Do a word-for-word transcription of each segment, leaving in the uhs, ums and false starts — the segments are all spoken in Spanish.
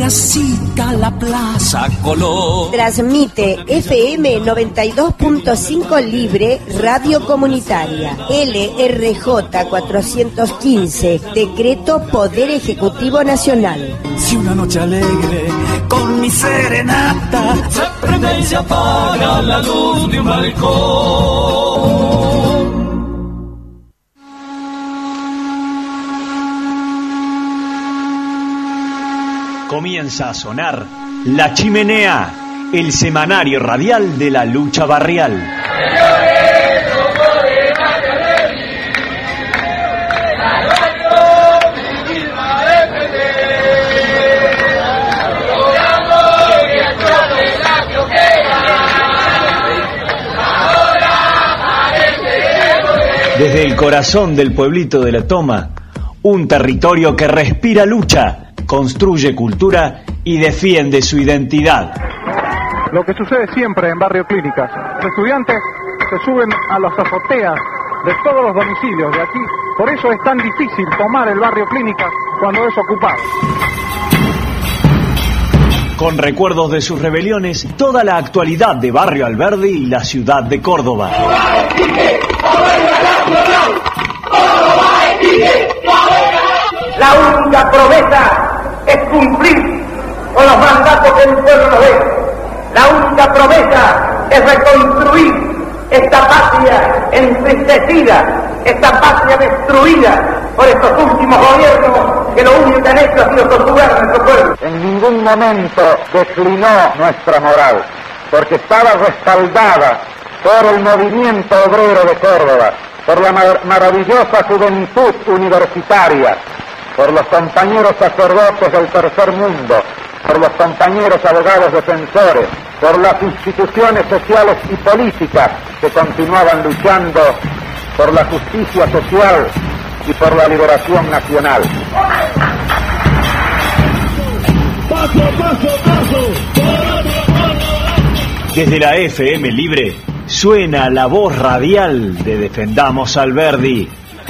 necesita la Plaza Colón. Transmite F M noventa y dos punto cinco Libre, Radio Comunitaria. L R J cuatrocientos quince, Decreto Poder Ejecutivo Nacional. Si una noche alegre con mi serenata se prende y se apaga la luz de un balcón. Comienza a sonar La Chimenea, el semanario radial de la lucha barrial. Desde el corazón del pueblito de La Toma, un territorio que respira lucha, construye cultura y defiende su identidad. Lo que sucede siempre en Barrio Clínicas, los estudiantes se suben a las azoteas de todos los domicilios de aquí, por eso es tan difícil tomar el Barrio Clínicas cuando es ocupado. Con recuerdos de sus rebeliones, toda la actualidad de Barrio Alberdi y la ciudad de Córdoba. La única promesa es cumplir con los mandatos que el pueblo nos dé. La única promesa es reconstruir esta patria entristecida, esta patria destruida por estos últimos gobiernos que lo único que han hecho ha sido torturar a nuestro pueblo. En ningún momento declinó nuestra moral, porque estaba respaldada por el movimiento obrero de Córdoba, por la mar- maravillosa juventud universitaria, por los compañeros sacerdotes del tercer mundo, por los compañeros abogados defensores, por las instituciones sociales y políticas que continuaban luchando por la justicia social y por la liberación nacional. Paso, paso, paso. Desde la F M Libre suena la voz radial de Defendamos Alberdi.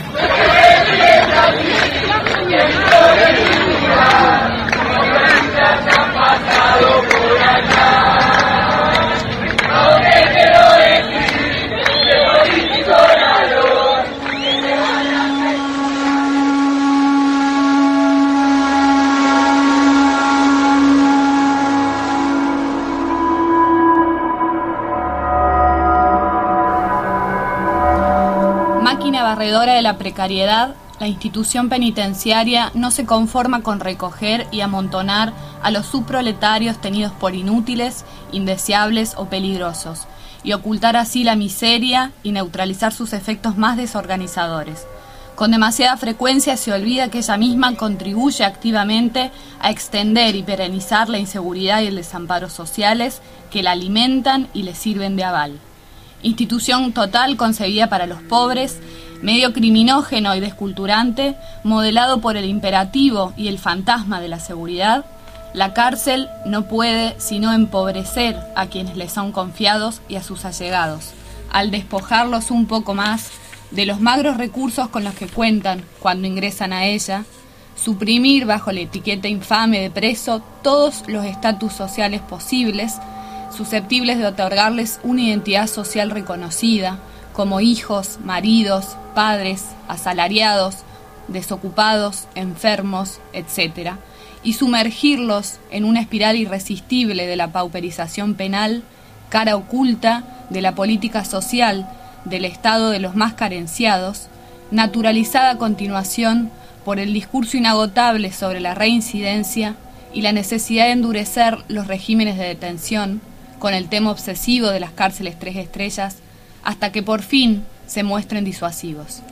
Máquina barredora de la precariedad, la institución penitenciaria no se conforma con recoger y amontonar a los subproletarios tenidos por inútiles, indeseables o peligrosos, y ocultar así la miseria y neutralizar sus efectos más desorganizadores. Con demasiada frecuencia se olvida que ella misma contribuye activamente a extender y perenizar la inseguridad y el desamparo sociales que la alimentan y le sirven de aval. Institución total concebida para los pobres, medio criminógeno y desculturante, modelado por el imperativo y el fantasma de la seguridad, la cárcel no puede sino empobrecer a quienes le son confiados y a sus allegados, al despojarlos un poco más de los magros recursos con los que cuentan cuando ingresan a ella, suprimir bajo la etiqueta infame de preso todos los estatus sociales posibles, susceptibles de otorgarles una identidad social reconocida, como hijos, maridos, padres, asalariados, desocupados, enfermos, etcétera, y sumergirlos en una espiral irresistible de la pauperización penal, cara oculta de la política social del estado de los más carenciados, naturalizada a continuación por el discurso inagotable sobre la reincidencia y la necesidad de endurecer los regímenes de detención, con el tema obsesivo de las cárceles tres estrellas, hasta que por fin se muestren disuasivos.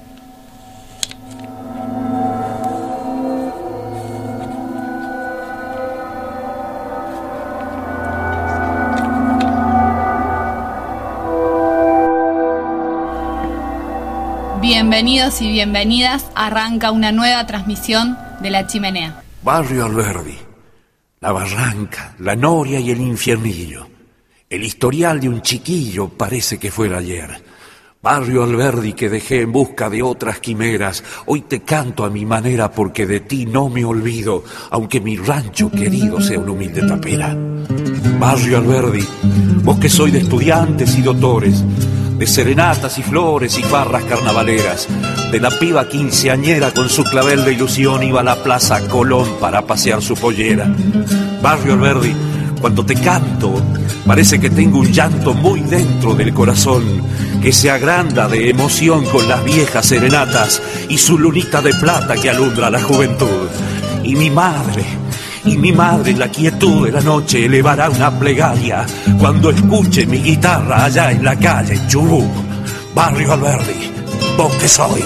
Bienvenidos y bienvenidas, arranca una nueva transmisión de La Chimenea. Barrio Alberdi, la barranca, la noria y el infiernillo. El historial de un chiquillo parece que fuera ayer. Barrio Alberdi que dejé en busca de otras quimeras, hoy te canto a mi manera porque de ti no me olvido, aunque mi rancho querido sea una humilde tapera. Barrio Alberdi, vos que sois de estudiantes y doctores, de serenatas y flores y farras carnavaleras, de la piba quinceañera con su clavel de ilusión iba a la Plaza Colón para pasear su pollera. Barrio Alberdi, cuando te canto, parece que tengo un llanto muy dentro del corazón, que se agranda de emoción con las viejas serenatas y su lunita de plata que alumbra la juventud. Y mi madre, y mi madre en la quietud de la noche elevará una plegaria cuando escuche mi guitarra allá en la calle, en Chubut. Barrio Alberdi, vos que soy.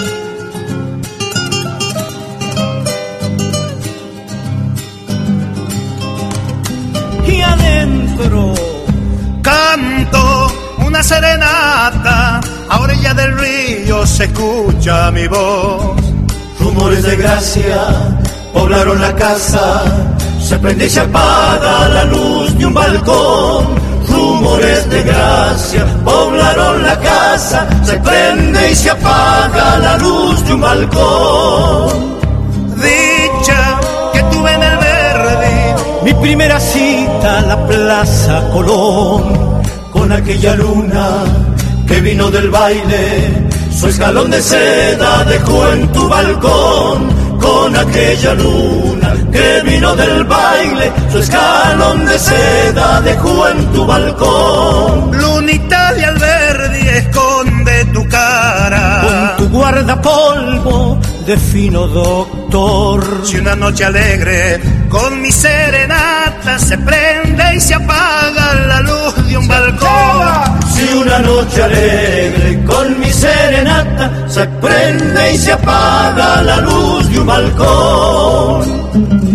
Y adentro canto una serenata, a orilla del río se escucha mi voz. Rumores de gracia poblaron la casa, se prende y se apaga la luz de un balcón. Rumores de gracia poblaron la casa, se prende y se apaga la luz de un balcón. Dicha que tuve en el Verdi, mi primera cita a la Plaza Colón, con aquella luna que vino del baile, su escalón de seda dejó en tu balcón. Con aquella luna que vino del baile, su escalón de seda dejó en tu balcón. Lunita de Alberdi esconde tu cara, con tu guardapolvo de fino doctor. Si una noche alegre con mi serenata se prende y se apaga la luz de un balcón. Si una noche alegre con mi serenata se prende y se apaga la luz de un balcón.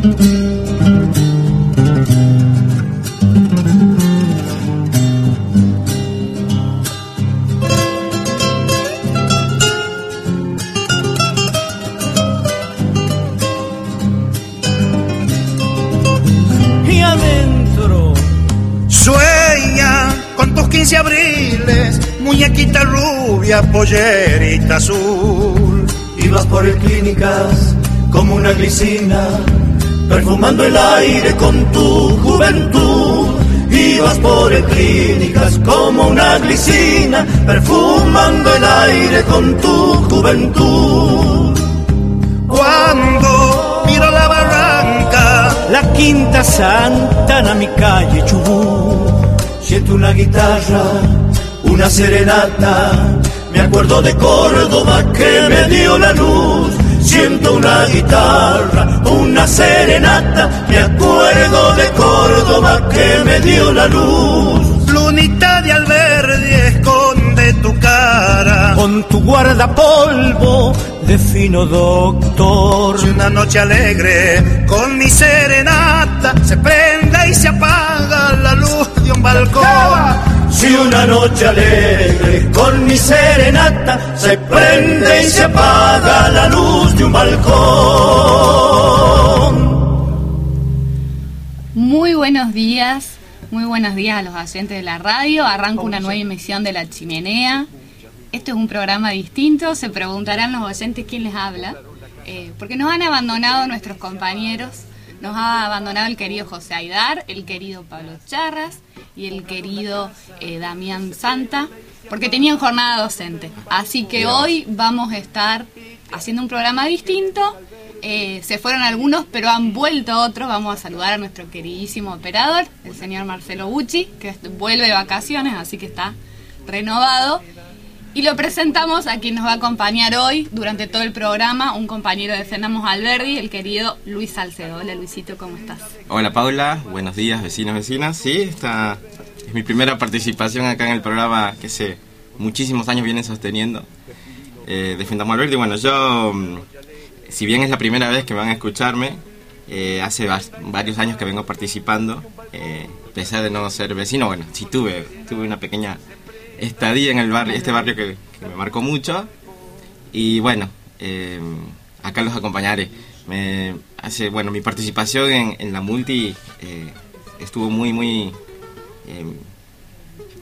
Y adentro sueña con tus quince abriles, muñequita rubia, pollerita azul. Ibas por el Clínicas como una glicina, perfumando el aire con tu juventud. Ibas por el Clínicas como una glicina, perfumando el aire con tu juventud. Cuando miro la barranca, la Quinta Santana, mi calle Chubut, siento una guitarra, una serenata, me acuerdo de Córdoba que me dio la luz. Siento una guitarra, una serenata, me acuerdo de Córdoba que me dio la luz. Lunita de Alberdi esconde tu cara, con tu guardapolvo de fino doctor. Si una noche alegre con mi serenata se prende y se apaga la luz de un balcón. Si una noche alegre con mi serenata se prende y se apaga la luz de un balcón. Muy buenos días, muy buenos días a los oyentes de la radio. Arranca una nueva emisión de La Chimenea. Este es un programa distinto. Se preguntarán los oyentes quién les habla, eh, porque nos han abandonado nuestros compañeros. Nos ha abandonado el querido José Aidar, el querido Pablo Charras y el querido eh, Damián Santa, porque tenían jornada docente. Así que hoy vamos a estar haciendo un programa distinto. Eh, se fueron algunos, pero han vuelto otros. Vamos a saludar a nuestro queridísimo operador, el señor Marcelo Bucci, que vuelve de vacaciones, así que está renovado. Y lo presentamos a quien nos va a acompañar hoy durante todo el programa, un compañero de Fernamos Alberdi, el querido Luis Salcedo. Hola Luisito, ¿cómo estás? Hola Paula, buenos días vecinos, vecinas. Sí, esta es mi primera participación acá en el programa que hace muchísimos años vienen sosteniendo, eh, de Fernamos Alberdi. Bueno, yo, si bien es la primera vez que van a escucharme, eh, hace va- varios años que vengo participando, eh, a pesar de no ser vecino. Bueno, sí tuve, tuve una pequeña estadía en el barrio, este barrio que, que me marcó mucho. Y bueno, eh, acá los acompañaré. Me hace, bueno, mi participación en, en la multi eh, estuvo muy, muy eh,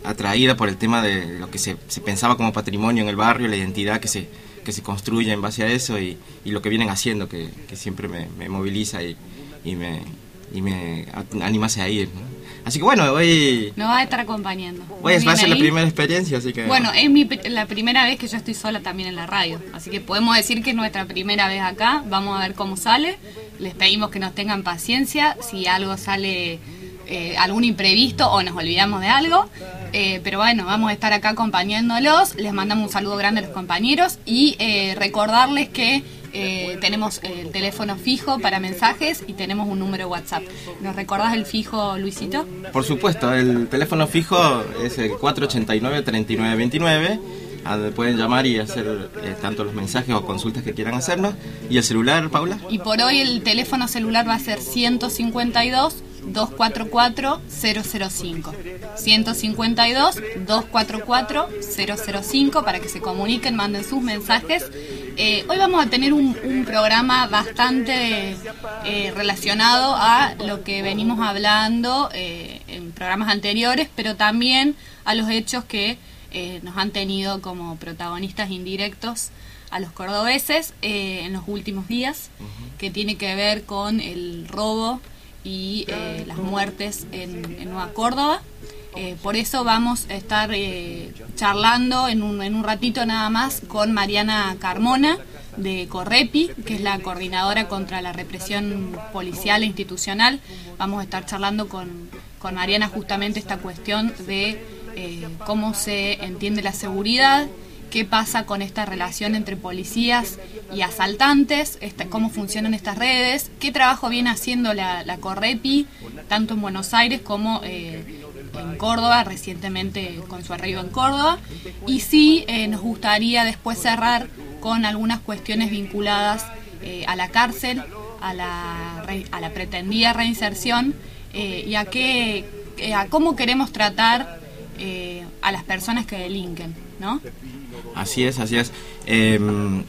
atraída por el tema de lo que se, se pensaba como patrimonio en el barrio, la identidad que se, que se construye en base a eso y, y lo que vienen haciendo, que, que siempre me, me moviliza y, y me, y me anima a ir, ¿no? Así que bueno, hoy... Nos va a estar acompañando. Hoy va a ser la primera experiencia, así que... Bueno, es mi, la primera vez que yo estoy sola también en la radio, así que podemos decir que es nuestra primera vez acá. Vamos a ver cómo sale. Les pedimos que nos tengan paciencia si algo sale, eh, algún imprevisto o nos olvidamos de algo. Eh, pero bueno, vamos a estar acá acompañándolos. Les mandamos un saludo grande a los compañeros y eh, recordarles que eh, tenemos el teléfono fijo para mensajes y tenemos un número de WhatsApp. ¿Nos recordás el fijo, Luisito? Por supuesto, el teléfono fijo es el cuatro ochenta y nueve, treinta y nueve veintinueve. Pueden llamar y hacer eh, tanto los mensajes o consultas que quieran hacernos. ¿Y el celular, Paula? Y por hoy el teléfono celular va a ser ciento cincuenta y dos, doscientos cuarenta y cuatro, cero cero cinco. ciento cincuenta y dos, doscientos cuarenta y cuatro, cero cero cinco para que se comuniquen, manden sus mensajes. Eh, hoy vamos a tener un, un programa bastante eh, relacionado a lo que venimos hablando eh, en programas anteriores, pero también a los hechos que eh, nos han tenido como protagonistas indirectos a los cordobeses eh, en los últimos días, que tiene que ver con el robo y eh, las muertes en, en Nueva Córdoba. Eh, por eso vamos a estar eh, charlando en un, en un ratito nada más con Mariana Carmona de Correpi, que es la coordinadora contra la represión policial e institucional. Vamos a estar charlando con, con Mariana justamente esta cuestión de eh, cómo se entiende la seguridad, qué pasa con esta relación entre policías y asaltantes, esta, cómo funcionan estas redes, qué trabajo viene haciendo la, la Correpi, tanto en Buenos Aires como eh, en Córdoba, recientemente con su arribo en Córdoba. Y sí, eh, nos gustaría después cerrar con algunas cuestiones vinculadas eh, a la cárcel, a la, a la pretendida reinserción eh, y a, qué, eh, a cómo queremos tratar eh, a las personas que delinquen, ¿no? Así es, así es. Eh,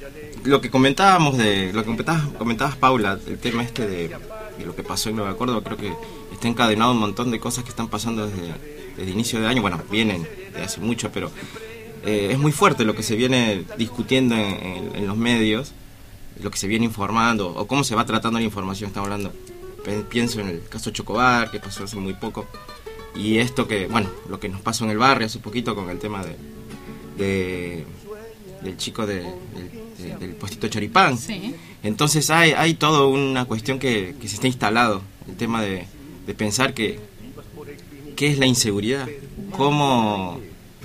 lo que comentábamos de, lo que comentabas, comentabas Paula, el tema este de, de lo que pasó en Nueva Córdoba, creo que está encadenado un montón de cosas que están pasando desde, desde inicio de año, bueno, vienen de hace mucho, pero eh, es muy fuerte lo que se viene discutiendo en, en, en los medios, lo que se viene informando, o cómo se va tratando la información. Estamos hablando, pienso en el caso Chocobar, que pasó hace muy poco, y esto que, bueno, lo que nos pasó en el barrio hace poquito con el tema de De, del chico de, de, de, del puestito Choripán. Sí. Entonces hay, hay toda una cuestión que, que se está instalado, el tema de, de pensar que qué es la inseguridad, cómo,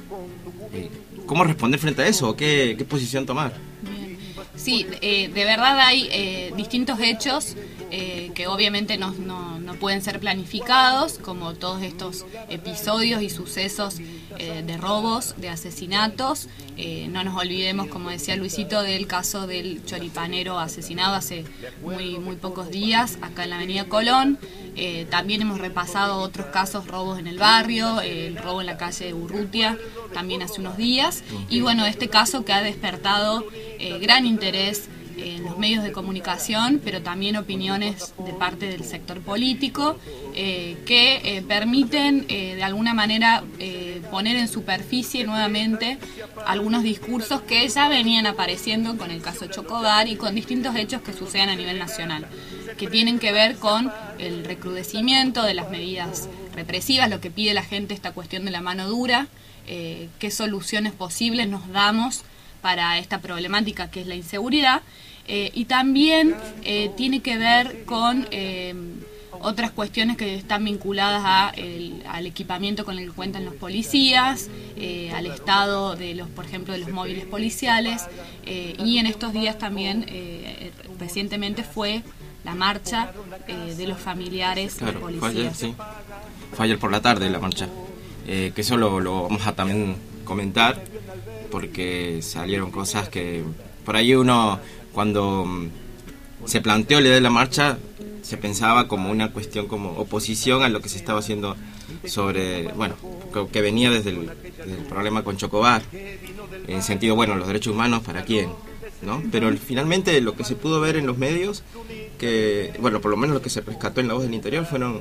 eh, cómo responder frente a eso, o qué, qué posición tomar. Bien. Sí, eh, de verdad hay eh, distintos hechos eh, que obviamente no, no, no pueden ser planificados, como todos estos episodios y sucesos eh, de robos, de asesinatos. Eh, no nos olvidemos, como decía Luisito, del caso del choripanero asesinado hace muy, muy pocos días acá en la avenida Colón. Eh, también hemos repasado otros casos, robos en el barrio, eh, el robo en la calle Urrutia también hace unos días. Y bueno, este caso que ha despertado eh, gran interés en los medios de comunicación, pero también opiniones de parte del sector político eh, que eh, permiten eh, de alguna manera eh, poner en superficie nuevamente algunos discursos que ya venían apareciendo con el caso Chocobar y con distintos hechos que suceden a nivel nacional, que tienen que ver con el recrudecimiento de las medidas represivas, lo que pide la gente, esta cuestión de la mano dura, eh, qué soluciones posibles nos damos para esta problemática que es la inseguridad, eh, y también eh, tiene que ver con eh, otras cuestiones que están vinculadas a el, al equipamiento con el que cuentan los policías, eh, al estado de los, por ejemplo, de los móviles policiales, eh, y en estos días también eh, recientemente fue la marcha eh, de los familiares claro, de policías. Fue ayer, sí. Fue ayer por la tarde la marcha, eh, que eso lo, lo vamos a también comentar, porque salieron cosas que por ahí uno, cuando se planteó la idea de la marcha, se pensaba como una cuestión como oposición a lo que se estaba haciendo sobre, bueno, que venía desde el, desde el problema con Chocobar, en sentido, bueno, los derechos humanos para quién, ¿no? Pero finalmente lo que se pudo ver en los medios, que, bueno, por lo menos lo que se rescató en La Voz del Interior fueron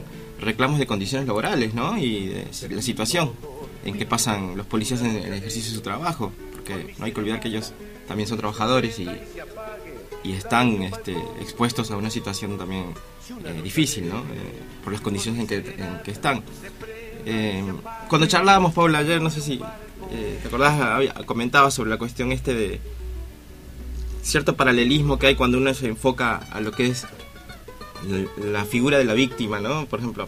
reclamos de condiciones laborales, ¿no? Y de la situación en que pasan los policías en el ejercicio de su trabajo, porque no hay que olvidar que ellos también son trabajadores y, y están este, expuestos a una situación también eh, difícil, ¿no? Eh, por las condiciones en que, en que están. Eh, cuando charlábamos, Paula, ayer, no sé si eh, te acordás, había, comentabas sobre la cuestión este de cierto paralelismo que hay cuando uno se enfoca a lo que es la figura de la víctima, ¿no? Por ejemplo,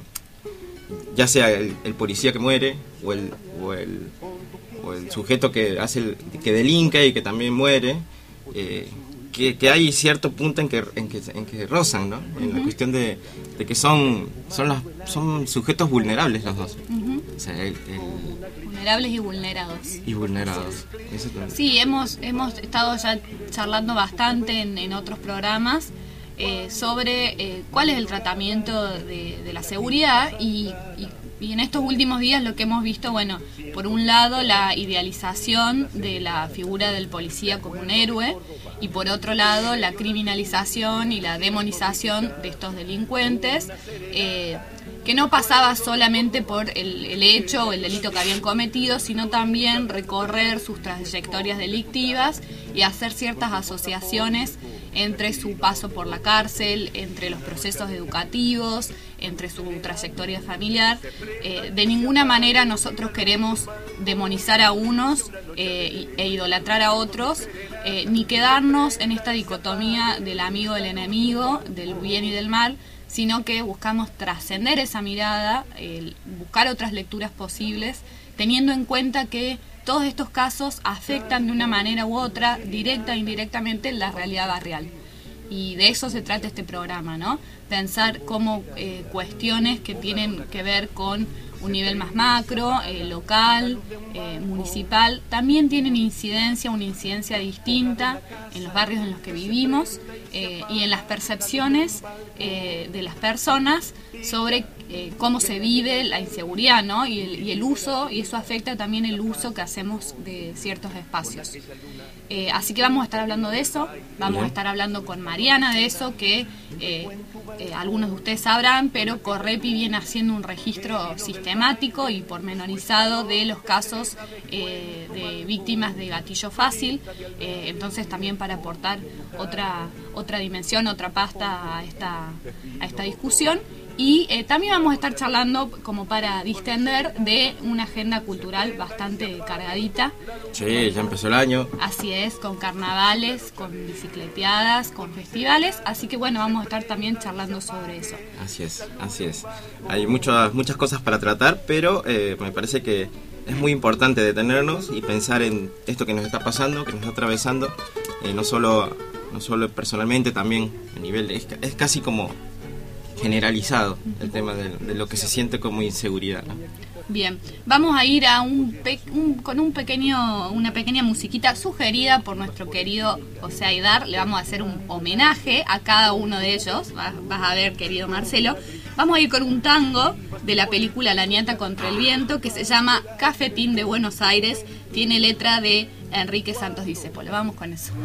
ya sea el, el policía que muere o el, o el o el sujeto que hace el, que delinque y que también muere, eh, que, que hay cierto punto en que en que, en que rozan, ¿no? En uh-huh. la cuestión de, de que son son las son sujetos vulnerables los dos. Uh-huh. O sea, el, el... vulnerables y vulnerados. Y vulnerados. Eso sí, hemos hemos estado ya charlando bastante en, en otros programas. Eh, sobre eh, cuál es el tratamiento de, de la seguridad y, y, y en estos últimos días lo que hemos visto, bueno, por un lado la idealización de la figura del policía como un héroe y por otro lado la criminalización y la demonización de estos delincuentes, eh, que no pasaba solamente por el, el hecho o el delito que habían cometido, sino también recorrer sus trayectorias delictivas y hacer ciertas asociaciones entre su paso por la cárcel, entre los procesos educativos, entre su trayectoria familiar. Eh, de ninguna manera nosotros queremos demonizar a unos eh, e idolatrar a otros, eh, ni quedarnos en esta dicotomía del amigo del enemigo, del bien y del mal, sino que buscamos trascender esa mirada, eh, buscar otras lecturas posibles, teniendo en cuenta que todos estos casos afectan de una manera u otra, directa e indirectamente, la realidad barrial. Y de eso se trata este programa, ¿no? Pensar cómo eh, cuestiones que tienen que ver con un nivel más macro, eh, local, eh, municipal, también tienen incidencia, una incidencia distinta en los barrios en los que vivimos eh, y en las percepciones eh, de las personas sobre eh, cómo se vive la inseguridad, ¿no? Y el, y el uso, y eso afecta también el uso que hacemos de ciertos espacios. Eh, así que vamos a estar hablando de eso, vamos a estar hablando con Mariana de eso, que eh, eh, algunos de ustedes sabrán, pero Correpi viene haciendo un registro sistemático y pormenorizado de los casos eh, de víctimas de gatillo fácil, eh, entonces también para aportar otra otra dimensión, otra pasta a esta, a esta discusión. Y eh, también vamos a estar charlando, como para distender, de una agenda cultural bastante cargadita. Sí, ya empezó el año. Así es, con carnavales, con bicicleteadas, con festivales. Así que bueno, vamos a estar también charlando sobre eso. Así es, así es. Hay muchas, muchas cosas para tratar, pero eh, me parece que es muy importante detenernos y pensar en esto que nos está pasando, que nos está atravesando, eh, no solo, no solo personalmente, también a nivel de... Es, es casi como... generalizado el tema de, de lo que se siente como inseguridad, ¿no? Bien, vamos a ir a un, pe un con un pequeño una pequeña musiquita sugerida por nuestro querido José Aidar. Le vamos a hacer un homenaje a cada uno de ellos. Vas, vas a ver, querido Marcelo. Vamos a ir con un tango de la película La Niata contra el Viento, que se llama Cafetín de Buenos Aires. Tiene letra de Enrique Santos Discépolo. Vamos con eso.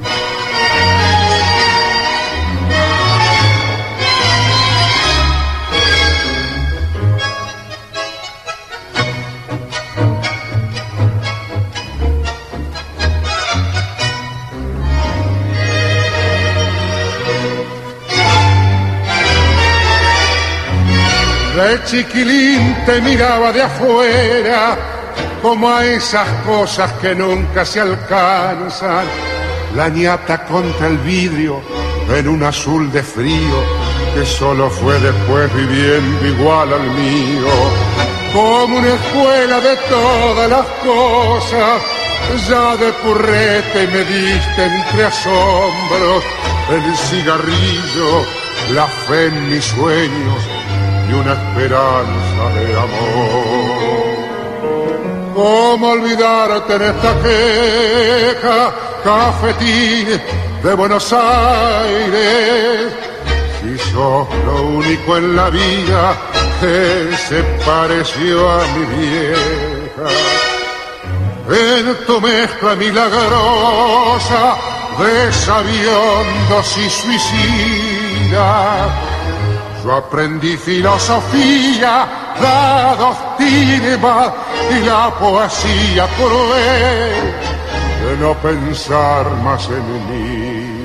De chiquilín te miraba de afuera, como a esas cosas que nunca se alcanzan. La ñata contra el vidrio, en un azul de frío, que solo fue después viviendo igual al mío. Como una escuela de todas las cosas, ya de purrete me diste entre asombros el cigarrillo, la fe en mis sueños y una esperanza de amor. ¿Cómo olvidarte en esta queja, cafetín de Buenos Aires? Si sos lo único en la vida que se pareció a mi vieja. En tu mezcla milagrosa de sabiondos y suicidas, Yo aprendí filosofía, la doctrina y la poesía cruel de no pensar más en mí.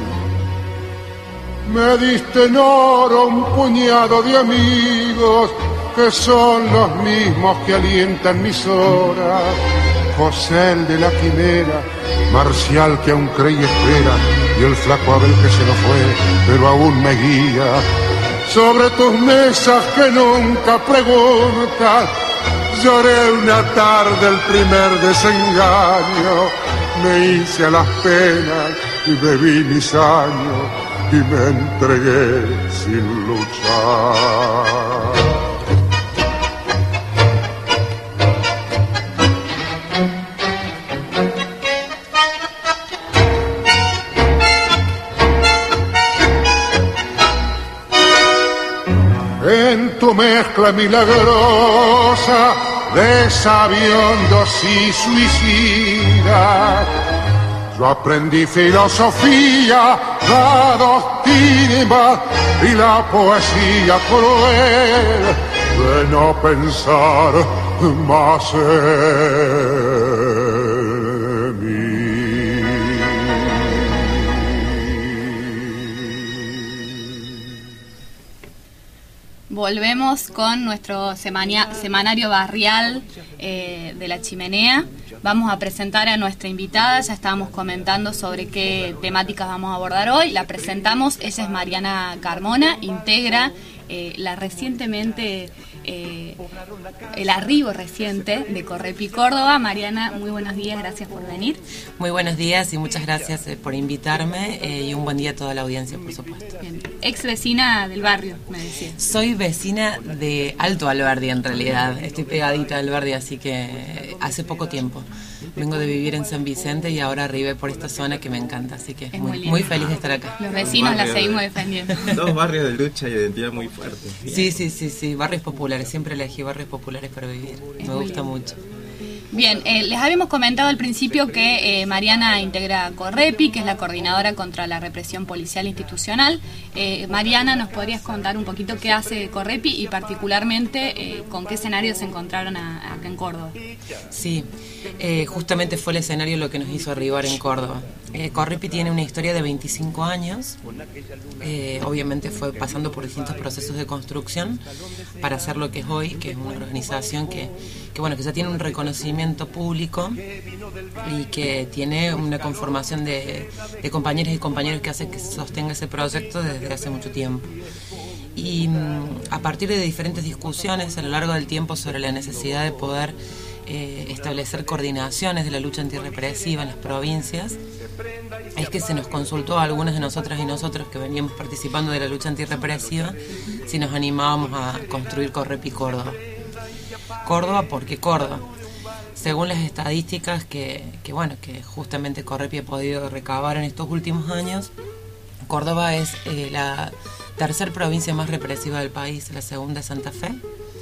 Me diste en oro un puñado de amigos que son los mismos que alientan mis horas. José el de la quimera, Marcial que aún cree y espera, y el flaco Abel que se nos fue, pero aún me guía. Sobre tus mesas que nunca preguntas, lloré una tarde el primer desengaño. Me hice a las penas y bebí mis años y me entregué sin luchar. En tu mezcla milagrosa de sabiondos y suicidas, yo aprendí filosofía, la doctrina y la poesía cruel de no pensar más en mí. Volvemos con nuestro semania, semanario barrial eh, de La Chimenea. Vamos a presentar a nuestra invitada, ya estábamos comentando sobre qué temáticas vamos a abordar hoy. La presentamos, ella es Mariana Carmona, integra eh, la recientemente, eh, el arribo reciente de Correpi Córdoba. Mariana, muy buenos días, gracias por venir. Muy buenos días y muchas gracias eh, por invitarme eh, y un buen día a toda la audiencia, por supuesto. Bien. Ex vecina del barrio, me decía. Soy vecina de Alto Alberdi en realidad, estoy pegadita al Alberdi, así que hace poco tiempo. Vengo de vivir en San Vicente y ahora arribé por esta zona que me encanta, así que es muy, muy, muy feliz de estar acá. Los vecinos la seguimos defendiendo. Dos barrios de lucha y identidad muy fuertes. Sí, sí, sí, sí, barrios populares, siempre elegí barrios populares para vivir, es me gusta lindo. Mucho. Bien, eh, les habíamos comentado al principio que eh, Mariana integra Correpi, que es la coordinadora contra la represión policial institucional. Eh, Mariana, ¿nos podrías contar un poquito qué hace Correpi y particularmente eh, con qué escenarios se encontraron a, acá en Córdoba? Sí, eh, justamente fue el escenario lo que nos hizo arribar en Córdoba. Eh, Correpi tiene una historia de veinticinco años, eh, obviamente fue pasando por distintos procesos de construcción para hacer lo que es hoy, que es una organización que, que, bueno, que ya tiene un reconocimiento público y que tiene una conformación de, de compañeros y compañeros que hacen que se sostenga ese proyecto desde hace mucho tiempo. Y a partir de diferentes discusiones a lo largo del tiempo sobre la necesidad de poder eh, establecer coordinaciones de la lucha antirrepresiva en las provincias, es que se nos consultó a algunas de nosotras y nosotros que veníamos participando de la lucha antirrepresiva si nos animábamos a construir Correpi Córdoba. Córdoba, ¿por qué Córdoba? Según las estadísticas que, que bueno que justamente Correpi ha podido recabar en estos últimos años, Córdoba es eh, la tercera provincia más represiva del país, la segunda es Santa Fe.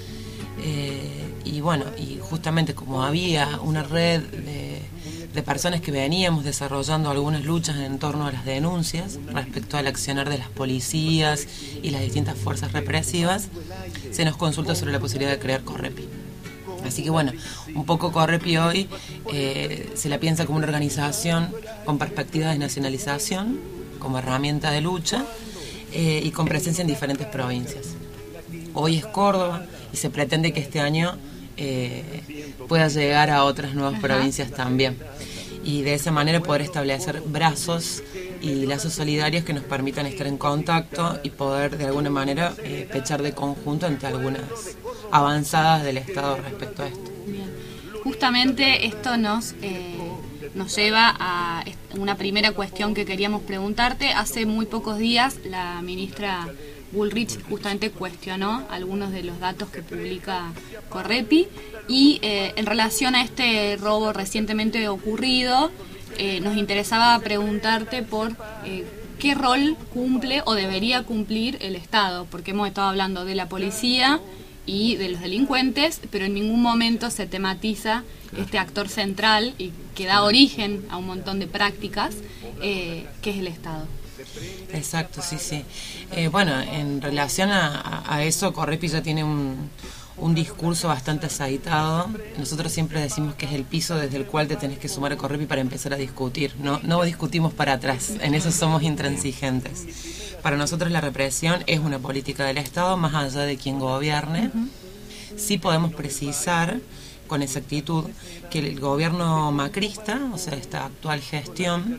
Eh, y bueno, y justamente como había una red de, de personas que veníamos desarrollando algunas luchas en torno a las denuncias respecto al accionar de las policías y las distintas fuerzas represivas, se nos consulta sobre la posibilidad de crear Correpi. Así que bueno, un poco Correpi hoy eh, se la piensa como una organización con perspectiva de nacionalización, como herramienta de lucha eh, y con presencia en diferentes provincias. Hoy es Córdoba y se pretende que este año eh, pueda llegar a otras nuevas Ajá. provincias también. Y de esa manera poder establecer brazos y lazos solidarios que nos permitan estar en contacto y poder de alguna manera eh, pechar de conjunto ante algunas avanzadas del Estado respecto a esto. Bien. Justamente esto nos, eh, nos lleva a una primera cuestión que queríamos preguntarte. Hace muy pocos días la ministra Bullrich justamente cuestionó algunos de los datos que publica Correpi y eh, en relación a este robo recientemente ocurrido, eh, nos interesaba preguntarte por eh, qué rol cumple o debería cumplir el Estado, porque hemos estado hablando de la policía y de los delincuentes, pero en ningún momento se tematiza este actor central y que da origen a un montón de prácticas, eh, que es el Estado. Exacto, sí, sí. Eh, bueno, en relación a, a eso, Correpi ya tiene un, un discurso bastante aceitado. Nosotros siempre decimos que es el piso desde el cual te tenés que sumar a Correpi para empezar a discutir. No, no discutimos para atrás, en eso somos intransigentes. Para nosotros la represión es una política del Estado, más allá de quien gobierne. Uh-huh. Sí podemos precisar con exactitud que el gobierno macrista, o sea, esta actual gestión,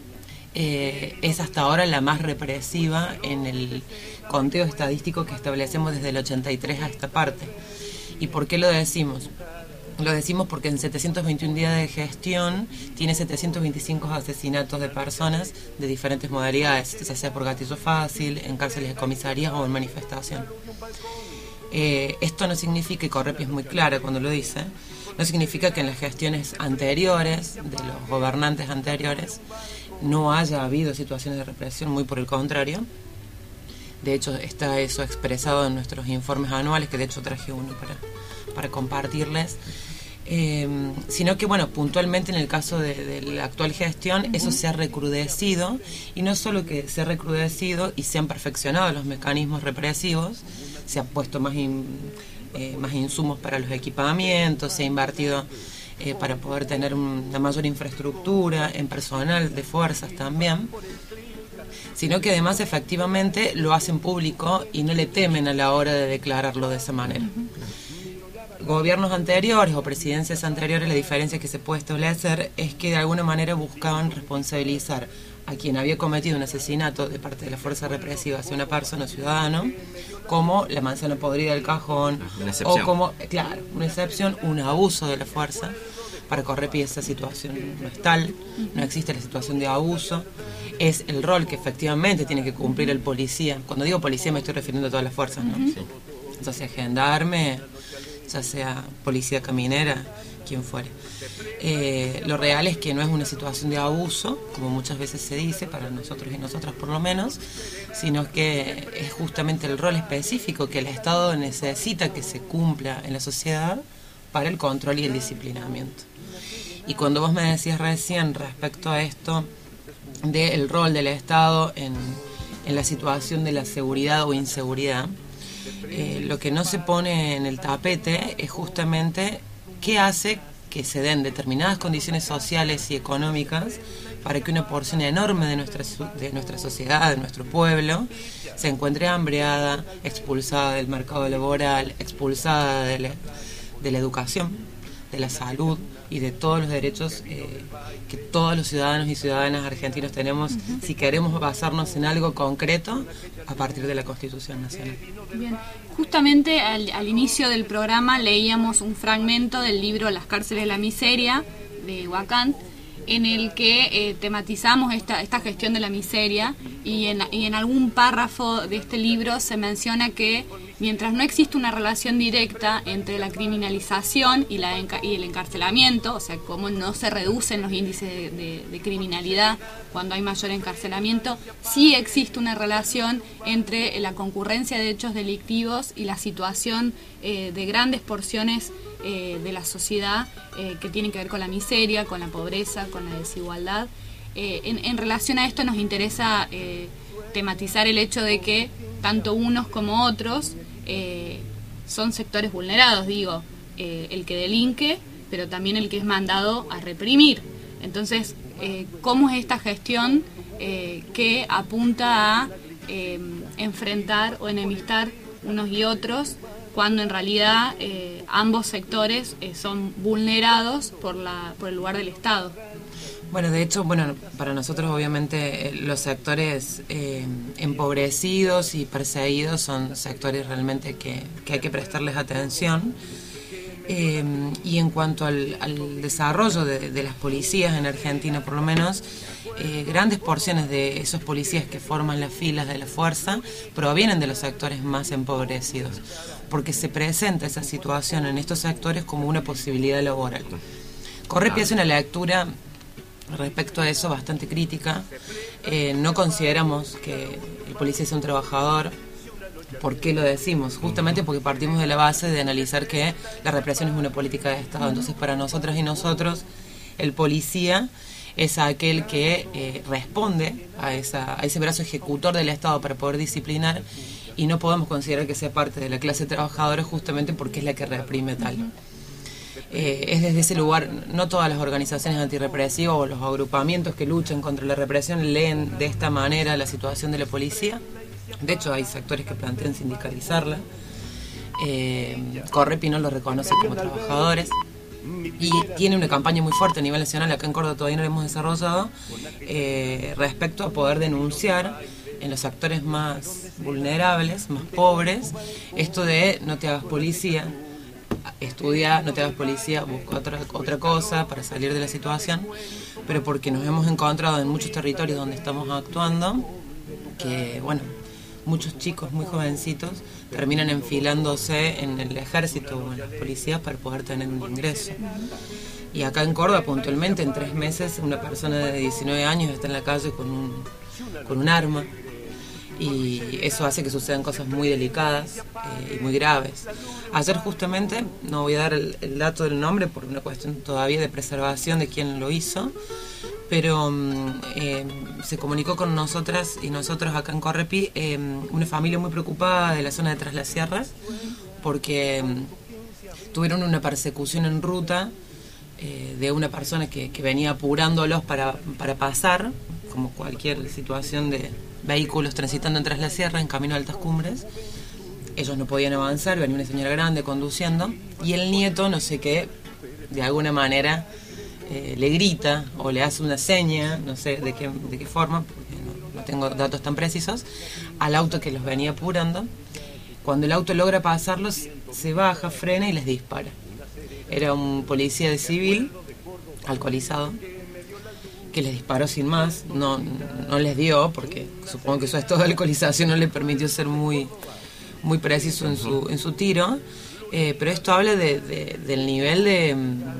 eh, es hasta ahora la más represiva en el conteo estadístico que establecemos desde el ochenta y tres a esta parte. ¿Y por qué lo decimos? Lo decimos porque en setecientos veintiún días de gestión tiene setecientos veinticinco asesinatos de personas de diferentes modalidades, ya sea por gatillo fácil, en cárceles de comisarías o en manifestación. Eh, esto no significa, y Correpi es muy clara cuando lo dice, no significa que en las gestiones anteriores, de los gobernantes anteriores, no haya habido situaciones de represión, muy por el contrario. De hecho, está eso expresado en nuestros informes anuales, que de hecho traje uno para, para compartirles. Eh, sino que, bueno, puntualmente en el caso de, de la actual gestión, uh-huh. eso se ha recrudecido, y no solo que se ha recrudecido y se han perfeccionado los mecanismos represivos, se ha puesto más, in, eh, más insumos para los equipamientos, se ha invertido eh, para poder tener una mayor infraestructura, en personal de fuerzas también, sino que además efectivamente lo hacen público y no le temen a la hora de declararlo de esa manera. Uh-huh. Gobiernos anteriores o presidencias anteriores, la diferencia que se puede establecer es que de alguna manera buscaban responsabilizar a quien había cometido un asesinato de parte de la fuerza represiva hacia una persona, ciudadano, como la manzana podrida del cajón, o como, claro, una excepción, un abuso de la fuerza. Para Correpi esa situación no es tal, no existe la situación de abuso, es el rol que efectivamente tiene que cumplir el policía. Cuando digo policía me estoy refiriendo a todas las fuerzas, ¿no? Sí. Ya sea gendarme, ya sea policía caminera, quien fuere. Eh, lo real es que no es una situación de abuso, como muchas veces se dice, para nosotros y nosotras por lo menos, sino que es justamente el rol específico que el Estado necesita que se cumpla en la sociedad para el control y el disciplinamiento. Y cuando vos me decías recién respecto a esto del rol del Estado en, en la situación de la seguridad o inseguridad, eh, lo que no se pone en el tapete es justamente qué hace que se den determinadas condiciones sociales y económicas para que una porción enorme de nuestra, de nuestra sociedad, de nuestro pueblo, se encuentre hambreada, expulsada del mercado laboral, expulsada de la, de la educación, de la salud y de todos los derechos eh, que todos los ciudadanos y ciudadanas argentinos tenemos, uh-huh. si queremos basarnos en algo concreto a partir de la Constitución Nacional. Bien, justamente al, al inicio del programa leíamos un fragmento del libro Las cárceles de la miseria de Huacán, en el que eh, tematizamos esta, esta gestión de la miseria, y en, y en algún párrafo de este libro se menciona que mientras no existe una relación directa entre la criminalización y, la enca- y el encarcelamiento, o sea, cómo no se reducen los índices de, de, de criminalidad cuando hay mayor encarcelamiento, sí existe una relación entre la concurrencia de hechos delictivos y la situación eh, de grandes porciones eh, de la sociedad eh, que tienen que ver con la miseria, con la pobreza, con la desigualdad. Eh, en, en relación a esto nos interesa eh, tematizar el hecho de que tanto unos como otros eh, son sectores vulnerados, digo, eh, el que delinque, pero también el que es mandado a reprimir. Entonces, eh, ¿cómo es esta gestión eh, que apunta a eh, enfrentar o enemistar unos y otros, cuando en realidad eh, ambos sectores eh, son vulnerados por, la, por el lugar del Estado? Bueno, de hecho, bueno, para nosotros obviamente eh, los sectores eh, empobrecidos y perseguidos son sectores realmente que, que hay que prestarles atención. Eh, y en cuanto al, al desarrollo de, de las policías en Argentina, por lo menos, eh, grandes porciones de esos policías que forman las filas de la fuerza provienen de los sectores más empobrecidos, porque se presenta esa situación en estos sectores como una posibilidad laboral. Correpi hace una lectura respecto a eso bastante crítica. Eh, no consideramos que el policía sea un trabajador. ¿Por qué lo decimos? Justamente porque partimos de la base de analizar que la represión es una política de Estado. Entonces, para nosotras y nosotros, el policía es aquel que eh, responde a, esa, a ese brazo ejecutor del Estado para poder disciplinar, y no podemos considerar que sea parte de la clase trabajadora justamente porque es la que reprime tal. Eh, es desde ese lugar, no todas las organizaciones antirrepresivas o los agrupamientos que luchan contra la represión leen de esta manera la situación de la policía. De hecho, hay sectores que plantean sindicalizarla. Eh, Correpi no lo reconoce como trabajadores y tiene una campaña muy fuerte a nivel nacional, acá en Córdoba todavía no la hemos desarrollado, eh, respecto a poder denunciar en los sectores más vulnerables, más pobres, esto de no te hagas policía, estudia, no te hagas policía, busca otra, otra cosa para salir de la situación, pero porque nos hemos encontrado en muchos territorios donde estamos actuando, que bueno, muchos chicos muy jovencitos terminan enfilándose en el ejército o en las policías para poder tener un ingreso. Y acá en Córdoba, puntualmente, en tres meses, una persona de diecinueve años está en la calle con un, con un arma, y eso hace que sucedan cosas muy delicadas eh, y muy graves. Ayer justamente, no voy a dar el, el dato del nombre por una cuestión todavía de preservación de quién lo hizo, pero eh, se comunicó con nosotras y nosotros acá en Correpi eh, una familia muy preocupada de la zona de Tras las Sierras, porque eh, tuvieron una persecución en ruta eh, de una persona que, que venía apurándolos para, para pasar, como cualquier situación de vehículos transitando en Tras las Sierras en camino a altas cumbres. Ellos no podían avanzar, venía una señora grande conduciendo, y el nieto, no sé qué, de alguna manera eh, le grita o le hace una seña, no sé de qué, de qué forma, porque no, no tengo datos tan precisos, al auto que los venía apurando. Cuando el auto logra pasarlos, se baja, frena y les dispara. Era un policía de civil, alcoholizado, que les disparó sin más, no, no les dio, porque supongo que su estado de alcoholización no le permitió ser muy, muy preciso en su, en su tiro, eh, pero esto habla de, de, del nivel de,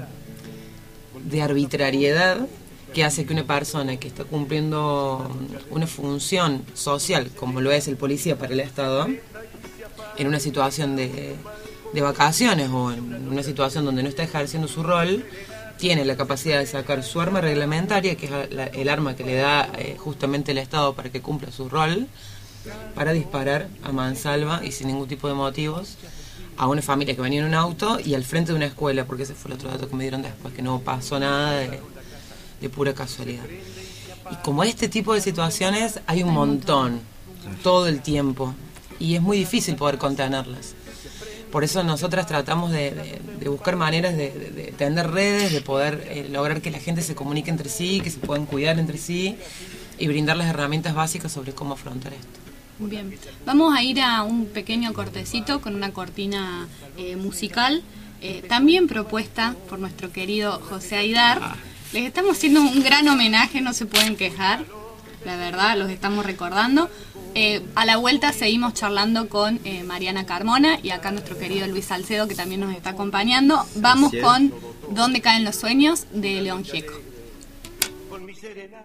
de arbitrariedad que hace que una persona que está cumpliendo una función social, como lo es el policía para el Estado, en una situación de, de vacaciones o en una situación donde no está ejerciendo su rol, tiene la capacidad de sacar su arma reglamentaria, que es la, el arma que le da eh, justamente el Estado para que cumpla su rol, para disparar a mansalva y sin ningún tipo de motivos a una familia que venía en un auto y al frente de una escuela, porque ese fue el otro dato que me dieron después, que no pasó nada de, de pura casualidad. Y como este tipo de situaciones hay un montón, todo el tiempo, y es muy difícil poder contenerlas. Por eso nosotras tratamos de, de, de buscar maneras de, de, de tender redes, de poder eh, lograr que la gente se comunique entre sí, que se puedan cuidar entre sí y brindarles herramientas básicas sobre cómo afrontar esto. Bien, vamos a ir a un pequeño cortecito con una cortina eh, musical, eh, también propuesta por nuestro querido José Aidar. Ah. Les estamos haciendo un gran homenaje, no se pueden quejar, la verdad, los estamos recordando. Eh, a la vuelta seguimos charlando con eh, Mariana Carmona y acá nuestro querido Luis Salcedo, que también nos está acompañando. Vamos con ¿Dónde caen los sueños? De León Gieco. Con mi serenata.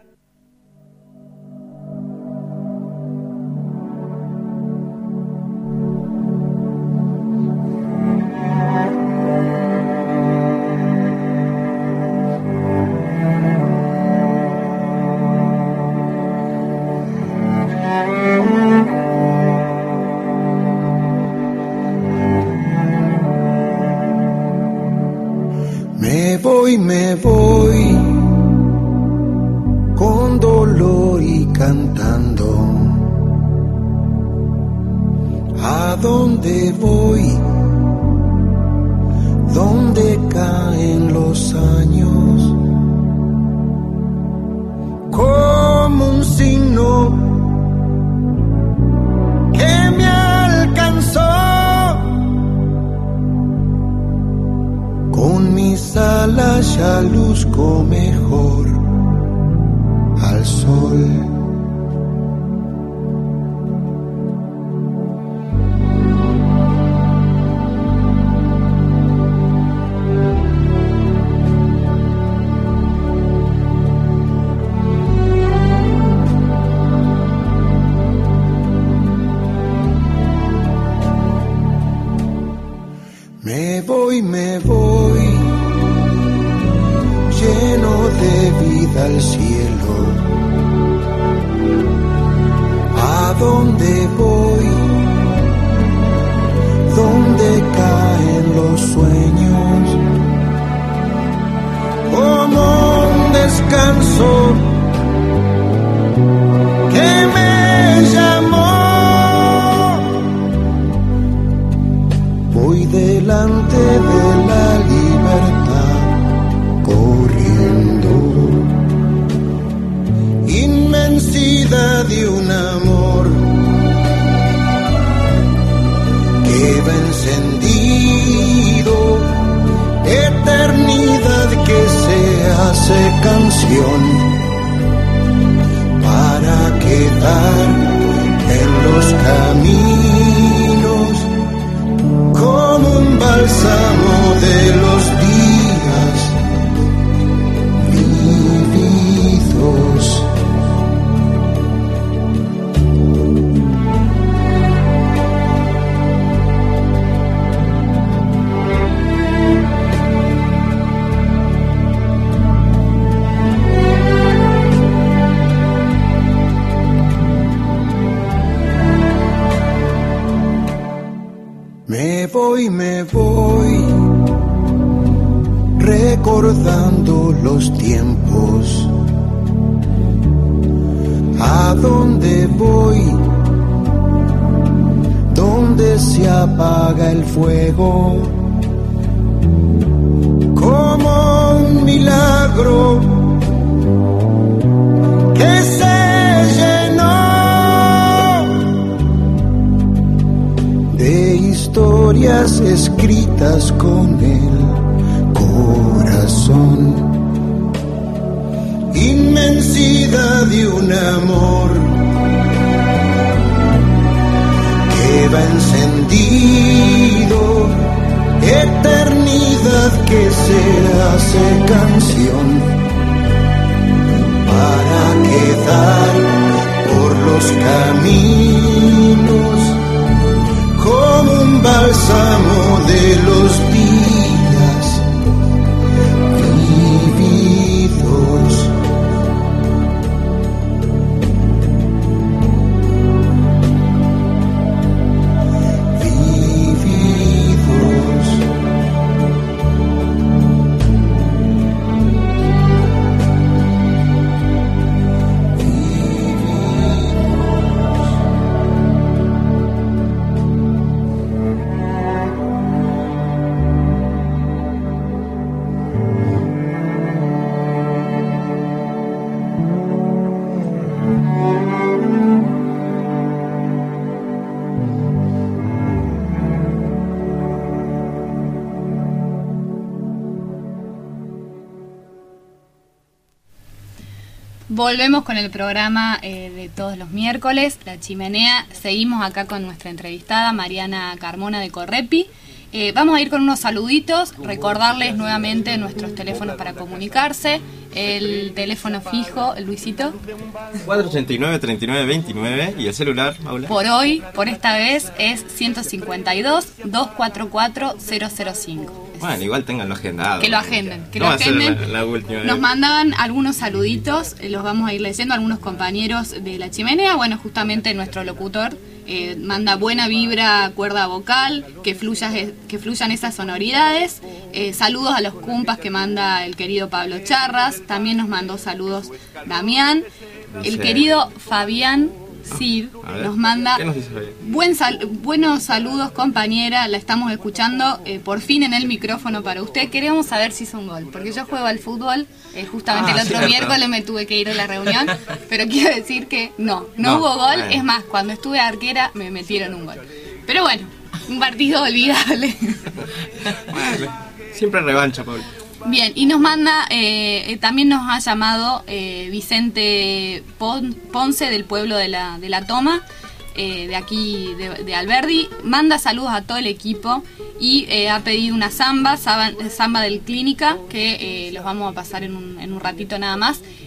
Voy, me voy con dolor y cantando. ¿A dónde voy? ¿Dónde caen los años? Como un signo que me alcanzó. Con mis alas ya luzco mejor al sol. Me voy, me voy, lleno de de vida al cielo. ¿A dónde voy? ¿Dónde caen los sueños? Como un descanso que me llamó. Voy delante de la libertad, corriendo, inmensidad de un amor que va encendido, eternidad que se hace canción para quedar en los caminos como un bálsamo de los días vividos. Me voy, me voy, recordando los tiempos. ¿A dónde voy? ¿Dónde se apaga el fuego? Como un milagro que se llenó de historias escritas con el corazón, inmensidad de un amor que va encendido, eternidad que se hace canción para quedar por los caminos como un bálsamo de los días vividos. Vividos. Volvemos con el programa eh, de todos los miércoles, La Chimenea. Seguimos acá con nuestra entrevistada Mariana Carmona de Correpi. Eh, vamos a ir con unos saluditos, recordarles nuevamente nuestros teléfonos para comunicarse. El teléfono fijo, Luisito. cuatro ochenta y nueve, treinta y nueve, veintinueve. ¿Y el celular, Paula? Por hoy, por esta vez, es ciento cincuenta y dos, doscientos cuarenta y cuatro, cero cero cinco. Bueno, igual tenganlo agendado. Que lo agenden, que no lo va agenden. A ser la, la última Nos vez. mandaban algunos saluditos, eh, los vamos a ir leyendo, algunos compañeros de La Chimenea. Bueno, justamente nuestro locutor eh, manda buena vibra, cuerda vocal, que, fluya, que fluyan esas sonoridades. Eh, saludos a los cumpas que manda el querido Pablo Charras. También nos mandó saludos Damián. No el sé. querido Fabián Cid nos manda ¿Qué nos dice Fabián? buen sal buenos saludos, compañera, la estamos escuchando eh, por fin en el micrófono para usted. Queremos saber si hizo un gol, porque yo juego al fútbol, eh, justamente Ah, el otro cierto. miércoles me tuve que ir a la reunión, pero quiero decir que no, no, No, hubo gol, bueno. es más, cuando estuve arquera me metieron un gol. Pero bueno, un partido olvidable. Bueno, siempre revancha, Paula. Bien, y nos manda, eh, eh, también nos ha llamado eh, Vicente Pon- Ponce del pueblo de la, de la Toma, eh, de aquí de, de Alberdi. Manda saludos a todo el equipo y eh, ha pedido una samba, samba, samba del Clínica, que eh, los vamos a pasar en un, en un ratito nada más.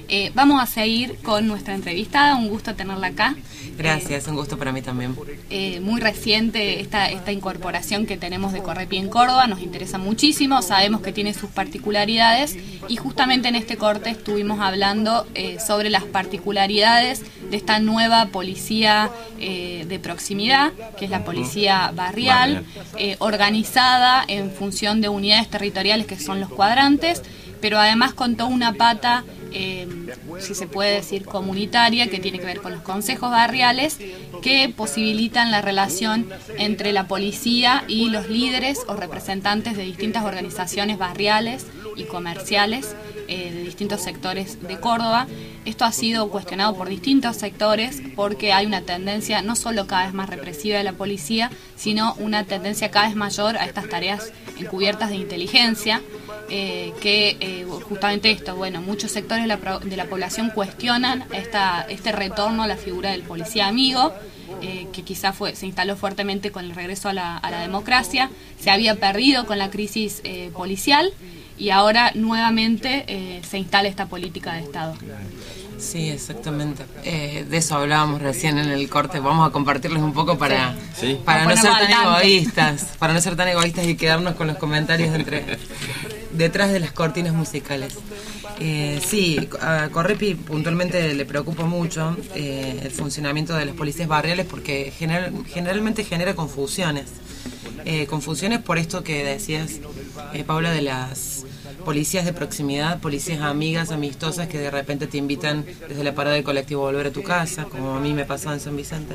Eh, vamos a seguir con nuestra entrevistada, un gusto tenerla acá. Gracias, un gusto para mí también. Eh, muy reciente esta, esta incorporación que tenemos de Correpi en Córdoba, nos interesa muchísimo, sabemos que tiene sus particularidades y justamente en este corte estuvimos hablando eh, sobre las particularidades de esta nueva policía eh, de proximidad, que es la policía barrial, eh, organizada en función de unidades territoriales que son los cuadrantes, pero además con toda una pata, eh, si se puede decir comunitaria, que tiene que ver con los consejos barriales, que posibilitan la relación entre la policía y los líderes o representantes de distintas organizaciones barriales y comerciales eh, de distintos sectores de Córdoba. Esto ha sido cuestionado por distintos sectores porque hay una tendencia no solo cada vez más represiva de la policía, sino una tendencia cada vez mayor a estas tareas encubiertas de inteligencia, eh, que eh, justamente esto, bueno, muchos sectores de la, de la población cuestionan esta, este retorno a la figura del policía amigo, eh, que quizá fue, se instaló fuertemente con el regreso a la, a la democracia, se había perdido con la crisis eh, policial y ahora nuevamente eh, se instala esta política de Estado. Sí, exactamente. Eh, de eso hablábamos recién en el corte. Vamos a compartirles un poco para, sí. Sí. para no ser tan egoístas, para no ser tan egoístas y quedarnos con los comentarios entre detrás de las cortinas musicales. Eh, sí, a Correpi puntualmente le preocupa mucho eh, el funcionamiento de las policías barriales porque general, generalmente genera confusiones. Eh, confusiones por esto que decías, eh, Paula, de las policías de proximidad, policías amigas, amistosas que de repente te invitan desde la parada del colectivo a volver a tu casa, como a mí me pasó en San Vicente.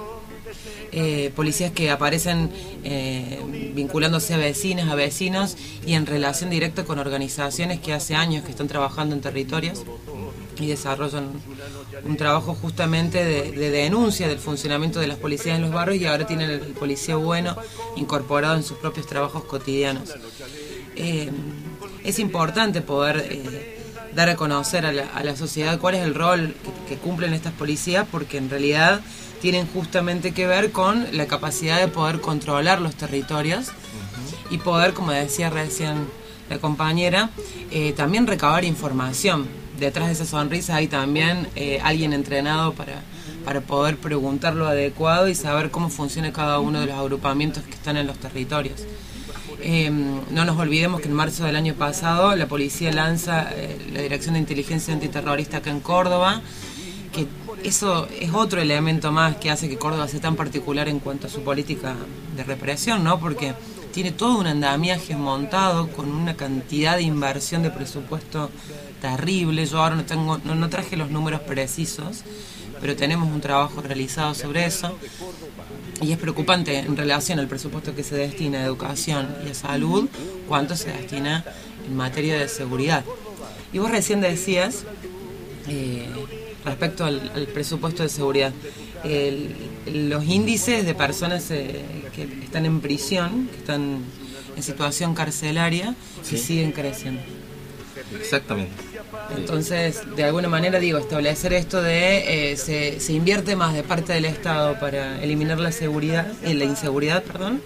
Eh, policías que aparecen eh, vinculándose a vecinas, a vecinos y en relación directa con organizaciones que hace años que están trabajando en territorios y desarrollan un trabajo justamente de, de denuncia del funcionamiento de las policías en los barrios y ahora tienen el, el policía bueno incorporado en sus propios trabajos cotidianos. Eh, es importante poder eh, dar a conocer a la, a la sociedad cuál es el rol que, que cumplen estas policías, porque en realidad tienen justamente que ver con la capacidad de poder controlar los territorios uh-huh. y poder, como decía recién la compañera, eh, también recabar información. Detrás de esa sonrisa hay también eh, alguien entrenado para, para poder preguntar lo adecuado y saber cómo funciona cada uno de los agrupamientos que están en los territorios. Eh, no nos olvidemos que en marzo del año pasado la policía lanza eh, la Dirección de Inteligencia Antiterrorista acá en Córdoba, que eso es otro elemento más que hace que Córdoba sea tan particular en cuanto a su política de represión, ¿no? Porque tiene todo un andamiaje montado con una cantidad de inversión de presupuesto terrible. Yo ahora no tengo, no, no traje los números precisos, pero tenemos un trabajo realizado sobre eso y es preocupante en relación al presupuesto que se destina a educación y a salud, cuánto se destina en materia de seguridad. Y vos recién decías eh, respecto al, al presupuesto de seguridad, el, los índices de personas eh, que están en prisión, que están en situación carcelaria, sí. que siguen creciendo. Exactamente. Entonces, de alguna manera, digo, establecer esto de eh, se, se invierte más de parte del Estado para eliminar la seguridad, eh, la inseguridad, perdón,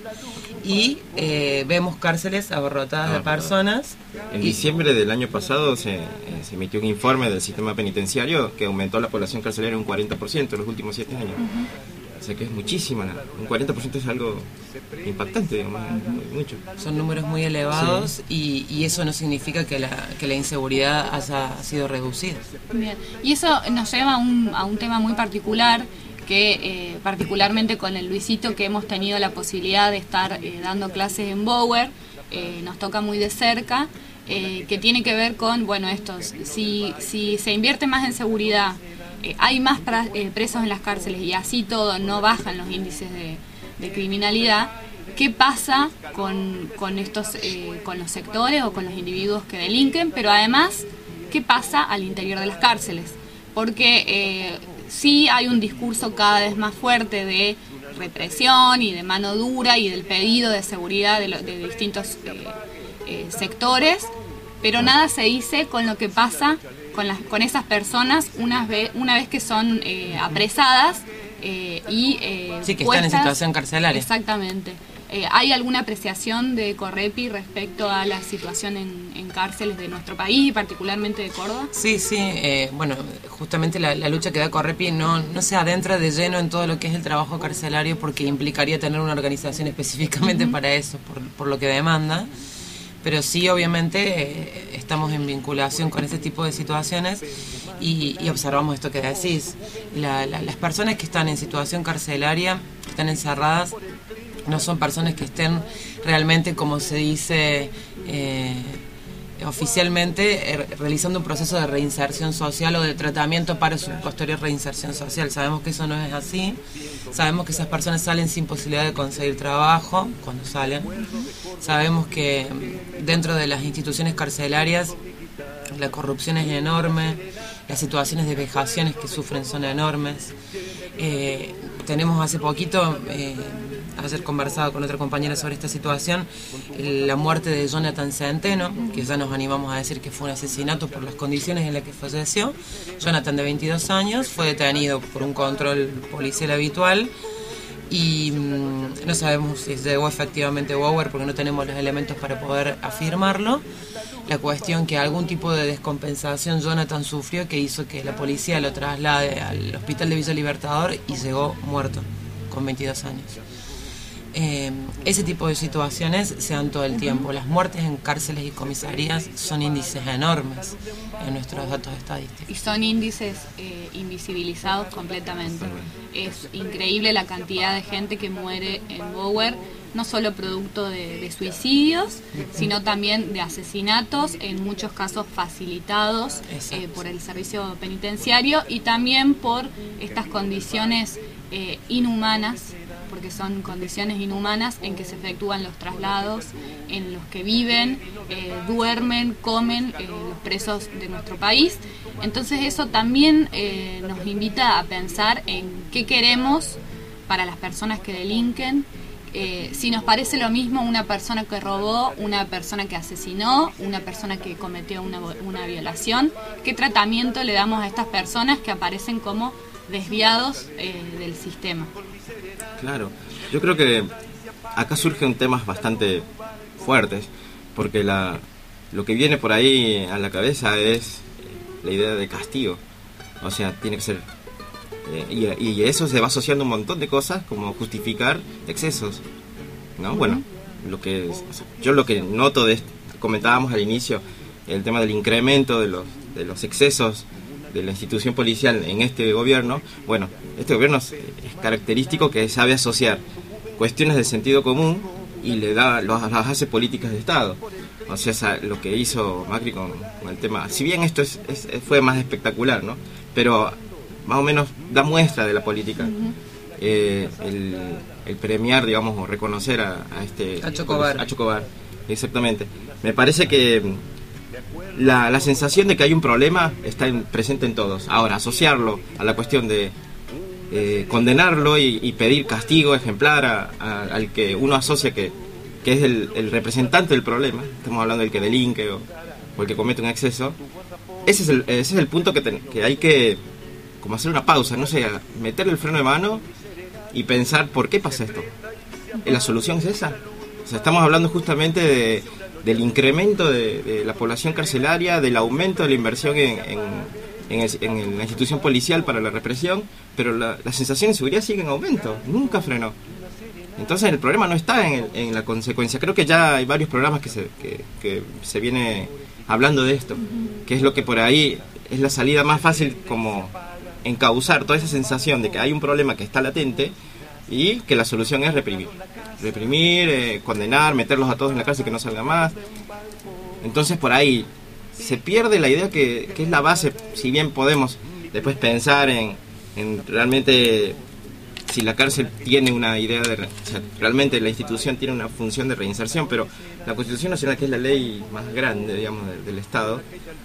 y eh, vemos cárceles abarrotadas no, de personas. En y, diciembre del año pasado se, eh, se emitió un informe del sistema penitenciario que aumentó la población carcelaria un cuarenta por ciento en los últimos siete años. Uh-huh. O sea que es muchísima, un cuarenta por ciento es algo impactante, digamos, mucho. Son números muy elevados sí. y, y eso no significa que la, que la inseguridad haya sido reducida. Bien, y eso nos lleva a un, a un tema muy particular, que eh, particularmente con el Luisito, que hemos tenido la posibilidad de estar eh, dando clases en Bower, eh, nos toca muy de cerca, eh, que tiene que ver con, bueno, estos, si, si se invierte más en seguridad, Eh, hay más pra, eh, presos en las cárceles y así todo no bajan los índices de, de criminalidad. ¿Qué pasa con, con estos eh, con los sectores o con los individuos que delinquen? Pero además, ¿qué pasa al interior de las cárceles? Porque eh, sí hay un discurso cada vez más fuerte de represión y de mano dura y del pedido de seguridad de, lo, de distintos eh, eh, sectores, pero nada se dice con lo que pasa con las con esas personas una vez una vez que son eh, apresadas eh, y eh, sí que puestas, están en situación carcelaria. Exactamente. Eh, ¿Hay alguna apreciación de Correpi respecto a la situación en, en cárceles de nuestro país y particularmente de Córdoba? Sí, sí, eh, bueno, justamente la, la lucha que da Correpi no, no se adentra de lleno en todo lo que es el trabajo carcelario porque implicaría tener una organización específicamente uh-huh. para eso, por, por lo que demanda. Pero sí, obviamente, eh, estamos en vinculación con ese tipo de situaciones y, y observamos esto que decís. La, la, las personas que están en situación carcelaria, que están encerradas, no son personas que estén realmente, como se dice eh, oficialmente, eh, realizando un proceso de reinserción social o de tratamiento para su posterior reinserción social. Sabemos que eso no es así. Sabemos que esas personas salen sin posibilidad de conseguir trabajo cuando salen. Sabemos que dentro de las instituciones carcelarias la corrupción es enorme, las situaciones de vejaciones que sufren son enormes. Eh, tenemos hace poquito, eh, ayer conversado con otra compañera sobre esta situación, la muerte de Jonathan Centeno, que ya nos animamos a decir que fue un asesinato por las condiciones en las que falleció. Jonathan, de veintidós años, fue detenido por un control policial habitual y mmm, no sabemos si llegó efectivamente Bower porque no tenemos los elementos para poder afirmarlo. La cuestión que algún tipo de descompensación Jonathan sufrió que hizo que la policía lo traslade al hospital de Villa Libertador y llegó muerto con veintidós años. Eh, ese tipo de situaciones se dan todo el tiempo. Las muertes en cárceles y comisarías son índices enormes en nuestros datos estadísticos. Y son índices eh, invisibilizados completamente. Es increíble la cantidad de gente que muere en Bower, no solo producto de, de suicidios, sino también de asesinatos, en muchos casos facilitados eh, por el servicio penitenciario y también por estas condiciones eh, inhumanas, porque son condiciones inhumanas en que se efectúan los traslados, en los que viven, eh, duermen, comen eh, los presos de nuestro país. Entonces eso también eh, nos invita a pensar en qué queremos para las personas que delinquen, eh, si nos parece lo mismo una persona que robó, una persona que asesinó, una persona que cometió una, una violación, qué tratamiento le damos a estas personas que aparecen como desviados eh, del sistema. Claro, yo creo que acá surgen temas bastante fuertes, porque la, lo que viene por ahí a la cabeza es la idea de castigo. O sea, tiene que ser... Eh, y, y eso se va asociando a un montón de cosas, como justificar excesos, ¿no? Uh-huh. Bueno, lo que o sea, yo lo que noto, de comentábamos al inicio, el tema del incremento de los, de los excesos de la institución policial en este gobierno. Bueno, este gobierno es, es característico que sabe asociar cuestiones de sentido común y le da las hace políticas de Estado. O sea, esa, lo que hizo Macri con, con el tema, si bien esto es, es, fue más espectacular, ¿no? Pero más o menos da muestra de la política. Uh-huh. eh, el, el premiar, digamos, o reconocer a, a este... A Chocobar. A Chocobar, exactamente. Me parece que La, la sensación de que hay un problema está en, presente en todos. Ahora, asociarlo a la cuestión de eh, condenarlo y, y pedir castigo ejemplar a, a, al que uno asocia que, que es el, el representante del problema, estamos hablando del que delinque o, o el que comete un exceso, ese es el, ese es el punto que, ten, que hay que como hacer una pausa, no sé, meterle el freno de mano y pensar por qué pasa esto. ¿La solución es esa? O sea, estamos hablando justamente de del incremento de, de la población carcelaria, del aumento de la inversión en, en, en, el, en la institución policial para la represión, pero la, la sensación de seguridad sigue en aumento, nunca frenó. Entonces el problema no está en, el, en la consecuencia. Creo que ya hay varios programas que se, que, que se viene hablando de esto, que es lo que por ahí es la salida más fácil, como encauzar toda esa sensación de que hay un problema que está latente y que la solución es reprimir. Reprimir, eh, condenar, meterlos a todos en la cárcel que no salga más. Entonces por ahí se pierde la idea que, que es la base, si bien podemos después pensar en, en realmente si la cárcel tiene una idea de... O sea, realmente la institución tiene una función de reinserción, pero la Constitución Nacional, que es la ley más grande, digamos, del, del Estado,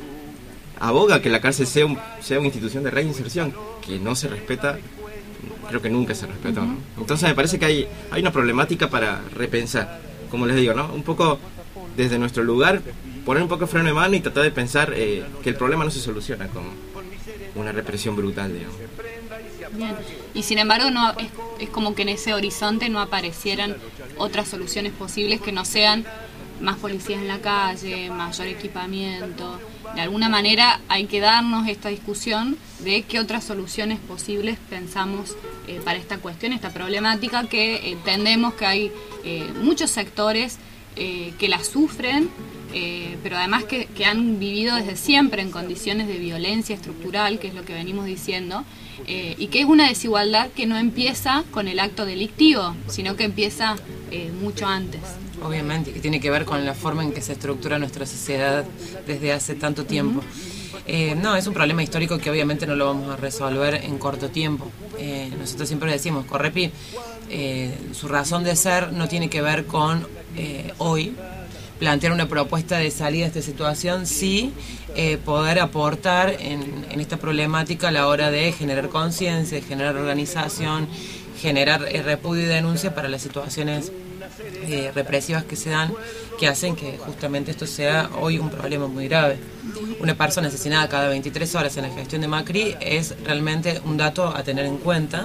aboga que la cárcel sea, un, sea una institución de reinserción, que no se respeta. Creo que nunca se respetó, ¿no? Entonces me parece que hay, hay una problemática para repensar, como les digo, ¿no? Un poco desde nuestro lugar, poner un poco freno de mano y tratar de pensar eh, que el problema no se soluciona con una represión brutal, digamos. Bien. Y sin embargo no es es como que en ese horizonte no aparecieran otras soluciones posibles que no sean más policías en la calle, mayor equipamiento. De alguna manera hay que darnos esta discusión de qué otras soluciones posibles pensamos eh, para esta cuestión, esta problemática, que entendemos que hay eh, muchos sectores eh, que la sufren, eh, pero además que, que han vivido desde siempre en condiciones de violencia estructural, que es lo que venimos diciendo, eh, y que es una desigualdad que no empieza con el acto delictivo, sino que empieza eh, mucho antes. Obviamente, que tiene que ver con la forma en que se estructura nuestra sociedad desde hace tanto tiempo. Uh-huh. eh, no, es un problema histórico que obviamente no lo vamos a resolver en corto tiempo. Eh, nosotros siempre decimos, Correpi, eh, su razón de ser no tiene que ver con eh, hoy plantear una propuesta de salida de esta situación, sí eh, poder aportar en, en esta problemática a la hora de generar conciencia, generar organización, generar eh, repudio y denuncia para las situaciones Eh, represivas que se dan, que hacen que justamente esto sea hoy un problema muy grave. Una persona asesinada cada veintitrés horas en la gestión de Macri es realmente un dato a tener en cuenta,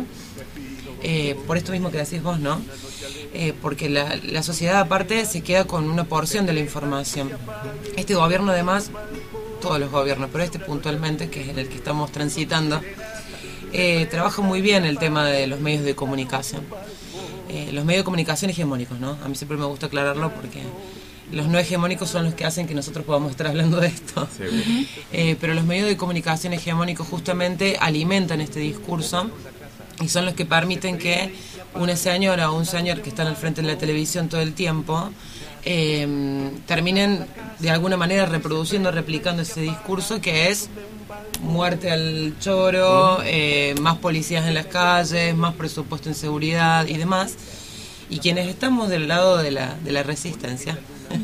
eh, por esto mismo que decís vos, ¿no? Eh, porque la, la sociedad aparte se queda con una porción de la información. Este gobierno además, todos los gobiernos, pero este puntualmente, que es el que estamos transitando, eh, trabaja muy bien el tema de los medios de comunicación. Eh, los medios de comunicación hegemónicos, ¿no? A mí siempre me gusta aclararlo porque los no hegemónicos son los que hacen que nosotros podamos estar hablando de esto. Eh, pero los medios de comunicación hegemónicos justamente alimentan este discurso y son los que permiten que una señora o un señor que están al frente de la televisión todo el tiempo eh, terminen de alguna manera reproduciendo, replicando ese discurso que es muerte al choro, eh, más policías en las calles, más presupuesto en seguridad y demás. Y quienes estamos del lado de la, de la resistencia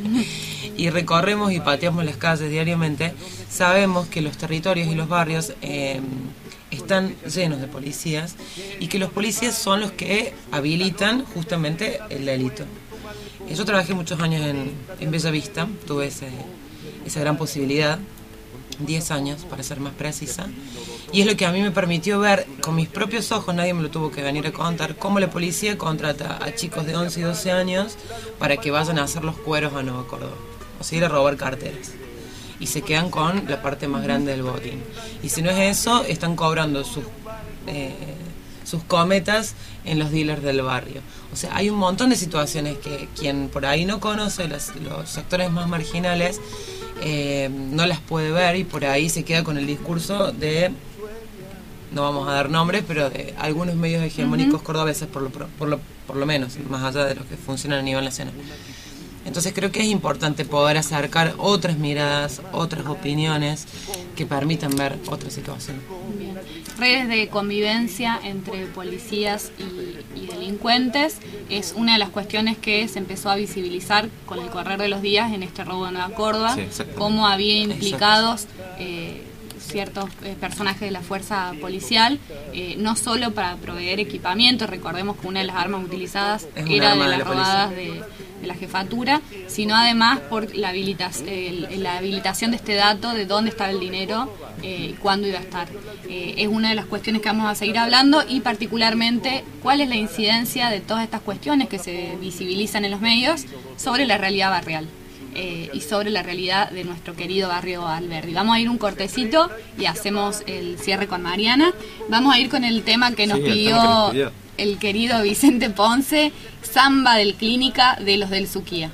y recorremos y pateamos las calles diariamente, sabemos que los territorios y los barrios eh, están llenos de policías y que los policías son los que habilitan justamente el delito. Yo trabajé muchos años en, en Bella Vista, tuve ese, esa gran posibilidad, diez años para ser más precisa, y es lo que a mí me permitió ver con mis propios ojos, nadie me lo tuvo que venir a contar, cómo la policía contrata a chicos de once y doce años para que vayan a hacer los cueros a Nueva Córdoba, o sea, ir a robar carteras, y se quedan con la parte más grande del botín. Y si no es eso, están cobrando sus eh, sus cometas en los dealers del barrio. O sea, hay un montón de situaciones que quien por ahí no conoce los, los sectores más marginales Eh, no las puede ver y por ahí se queda con el discurso de, no vamos a dar nombres, pero de algunos medios hegemónicos uh-huh. cordobeses por lo, por, lo, por lo menos, más allá de los que funcionan a nivel nacional. Entonces creo que es importante poder acercar otras miradas, otras opiniones que permitan ver otra situación. Bien. Redes de convivencia entre policías y, y delincuentes es una de las cuestiones que se empezó a visibilizar con el correr de los días en este robo de Nueva Córdoba, sí, cómo había implicados eh, ciertos eh, personajes de la fuerza policial, eh, no solo para proveer equipamiento, recordemos que una de las armas utilizadas era de las robadas de, de la jefatura, sino además por la, habilita eh, la habilitación de este dato de dónde estaba el dinero y eh, cuándo iba a estar. Eh, es una de las cuestiones que vamos a seguir hablando y particularmente cuál es la incidencia de todas estas cuestiones que se visibilizan en los medios sobre la realidad barrial. Eh, y sobre la realidad de nuestro querido barrio Alberdi. Vamos a ir un cortecito y hacemos el cierre con Mariana. Vamos a ir con el tema que nos, sí, pidió, el, que nos pidió el querido Vicente Ponce, Samba del Clínica de los del Suquía.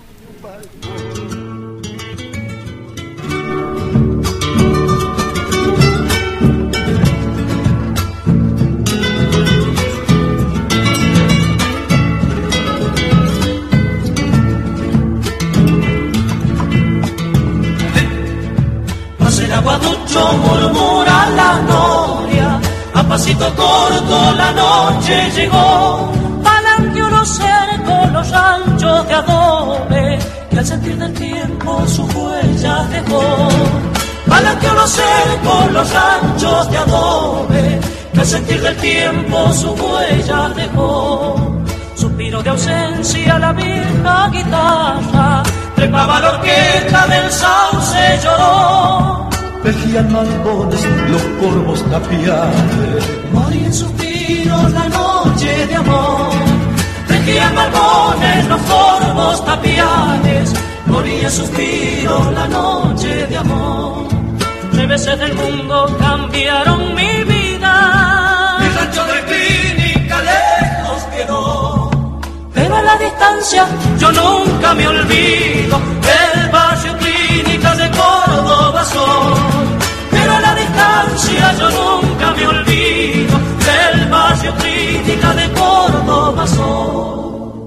Aguaducho murmura la noria, a pasito corto la noche llegó. Palanqueó los cercos, los ranchos de adobe, que al sentir del tiempo su huella dejó. Palanqueó los cercos, los ranchos de adobe, que al sentir del tiempo su huella dejó. Suspiro de ausencia la vieja guitarra, trepaba la orquesta del sauce lloró. Vejían malbones los corvos tapiales, morí en suspiro suspiro la noche de amor. Tejían barbones los corvos tapiales, moría suspiro la noche de amor. Tres veces del mundo cambiaron mi vida. Mi rancho de clínica lejos quedó, pero a la distancia yo nunca me olvido del barrio Clínicas de Córdoba soy. Pero a la distancia yo nunca me olvido del barrio Clínicas de Córdoba soy.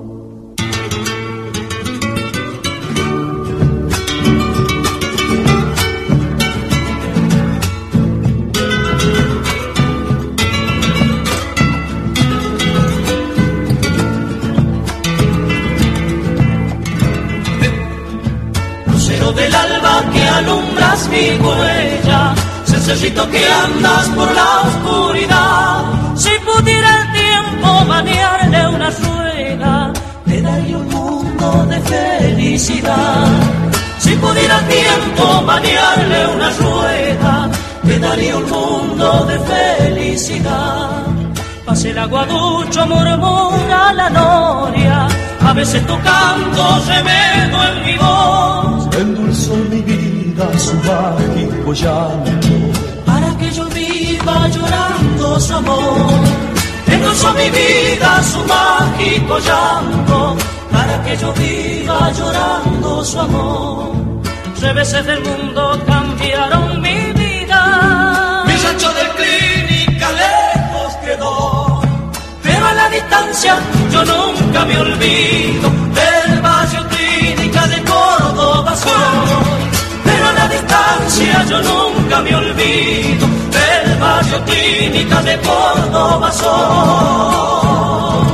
Del alba que alumbras mi huella, sencillito que andas por la oscuridad. Si pudiera el tiempo manearle una rueda, te daría un mundo de felicidad. Si pudiera el tiempo manearle una rueda, te daría un mundo de felicidad. Pase el aguaducho, murmura la noria, a veces tu canto remedo en mi voz. Endulzó mi vida su mágico llanto, para que yo viva llorando su amor. Endulzó mi vida su mágico llanto, para que yo viva llorando su amor. Tres veces del mundo cambiaron mi vida. Mi rancho de clínica lejos quedó, pero a la distancia yo nunca me olvido del barrio Clínica de Córdoba soy. Pero a la distancia yo nunca me olvido del barrio Clínica de Córdoba soy.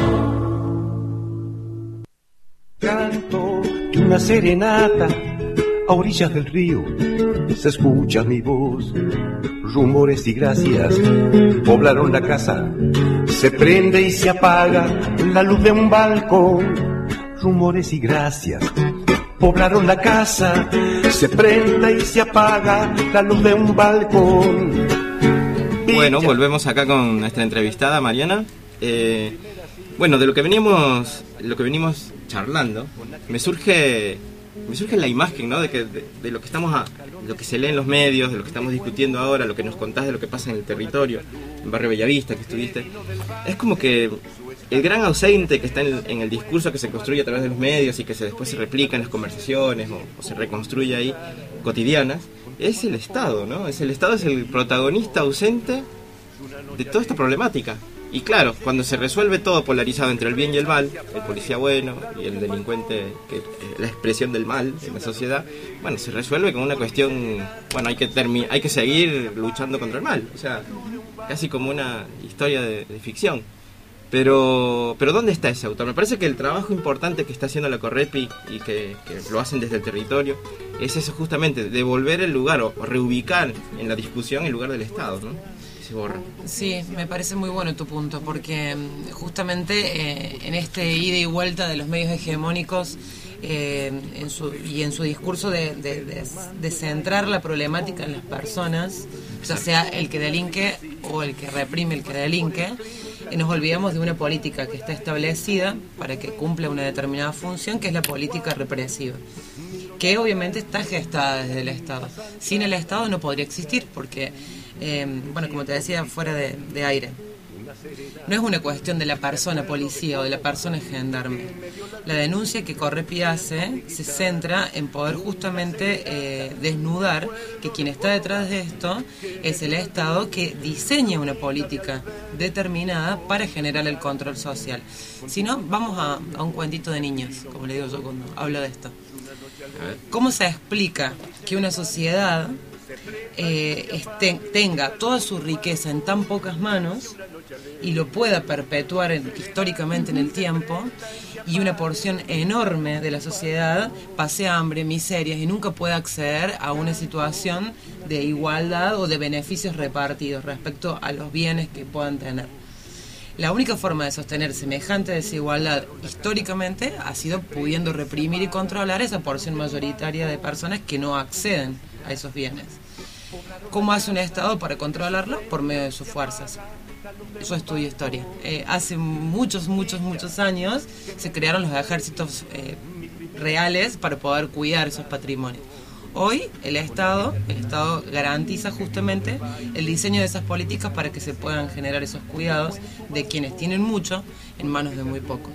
Canto de una serenata a orillas del río, se escucha mi voz. Rumores y gracias poblaron la casa, se prende y se apaga la luz de un balcón. Rumores y gracias poblaron la casa, se prende y se apaga la luz de un balcón. Bueno, volvemos acá con nuestra entrevistada Mariana. Eh, bueno, de lo que veníamos, lo que venimos charlando, me surge, me surge la imagen, ¿no? De que de, de lo que estamos a, lo que se lee en los medios, de lo que estamos discutiendo ahora, lo que nos contás de lo que pasa en el territorio, en Barrio Bellavista que estuviste, es como que el gran ausente que está en el, en el discurso que se construye a través de los medios y que se, después se replica en las conversaciones o, o se reconstruye ahí cotidianas, es el Estado, ¿no? Es el Estado es el protagonista ausente de toda esta problemática. Y claro, cuando se resuelve todo polarizado entre el bien y el mal, el policía bueno y el delincuente, que es la expresión del mal en la sociedad, bueno, se resuelve con una cuestión, bueno, hay que termi- hay que seguir luchando contra el mal, o sea, casi como una historia de, de ficción. Pero, pero ¿dónde está ese autor? Me parece que el trabajo importante que está haciendo la Correpi y que, que lo hacen desde el territorio es eso justamente, devolver el lugar o, o reubicar en la discusión el lugar del Estado, ¿no? Se borra. Sí, me parece muy bueno tu punto, porque justamente eh, en este ida y vuelta de los medios hegemónicos eh, en su, y en su discurso de, de, de, de centrar la problemática en las personas, ya sea el que delinque o el que reprime el que delinque, eh, nos olvidamos de una política que está establecida para que cumpla una determinada función, que es la política represiva, que obviamente está gestada desde el Estado. Sin el Estado no podría existir, porque Eh, bueno, como te decía fuera de, de aire, no es una cuestión de la persona policía o de la persona gendarme. La denuncia que Correpi hace se centra en poder justamente eh, desnudar que quien está detrás de esto es el Estado, que diseña una política determinada para generar el control social. Si no, vamos a, a un cuentito de niños, como le digo yo cuando hablo de esto. ¿Cómo se explica que una sociedad Eh, este, tenga toda su riqueza en tan pocas manos y lo pueda perpetuar en, históricamente en el tiempo, y una porción enorme de la sociedad pase hambre, miserias y nunca pueda acceder a una situación de igualdad o de beneficios repartidos respecto a los bienes que puedan tener? La única forma de sostener semejante desigualdad históricamente ha sido pudiendo reprimir y controlar esa porción mayoritaria de personas que no acceden a esos bienes. ¿Cómo hace un Estado para controlarlo? Por medio de sus fuerzas. yo estudio historia. Eh, hace muchos, muchos, muchos años se crearon los ejércitos eh, reales para poder cuidar esos patrimonios. Hoy el Estado, el Estado garantiza justamente el diseño de esas políticas para que se puedan generar esos cuidados de quienes tienen mucho en manos de muy pocos.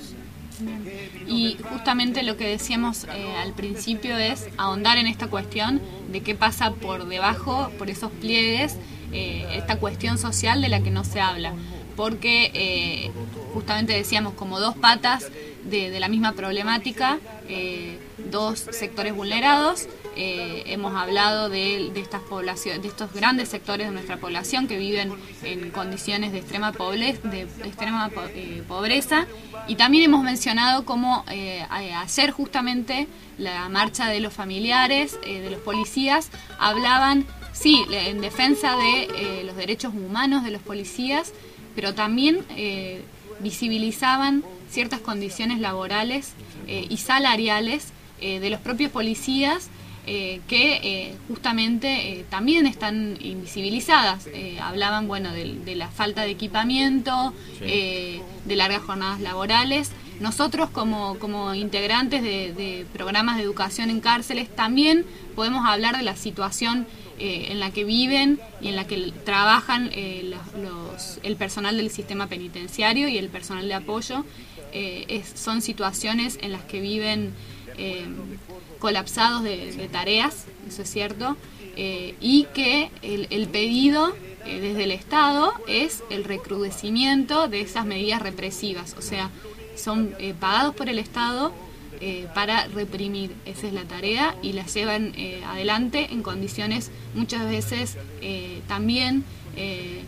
Y justamente lo que decíamos eh, al principio es ahondar en esta cuestión de qué pasa por debajo, por esos pliegues, eh, esta cuestión social de la que no se habla. Porque eh, justamente decíamos como dos patas de, de la misma problemática, eh, dos sectores vulnerados. Eh, hemos hablado de, de estas poblaciones, de estos grandes sectores de nuestra población que viven en condiciones de extrema pobreza, de extrema po eh, pobreza, y también hemos mencionado cómo eh, ayer justamente la marcha de los familiares, eh, de los policías, hablaban, sí, en defensa de eh, los derechos humanos de los policías, pero también eh, visibilizaban ciertas condiciones laborales eh, y salariales eh, de los propios policías, Eh, que eh, justamente eh, también están invisibilizadas. Eh, hablaban, bueno, de, de la falta de equipamiento, sí. eh, de largas jornadas laborales. Nosotros como, como integrantes de, de programas de educación en cárceles también podemos hablar de la situación eh, en la que viven y en la que trabajan eh, los, los, el personal del sistema penitenciario y el personal de apoyo. Eh, es, son situaciones en las que viven eh, colapsados de, de tareas, eso es cierto, eh, y que el, el pedido eh, desde el Estado es el recrudecimiento de esas medidas represivas, o sea, son eh, pagados por el Estado eh, para reprimir, esa es la tarea, y la llevan eh, adelante en condiciones muchas veces eh, también eh,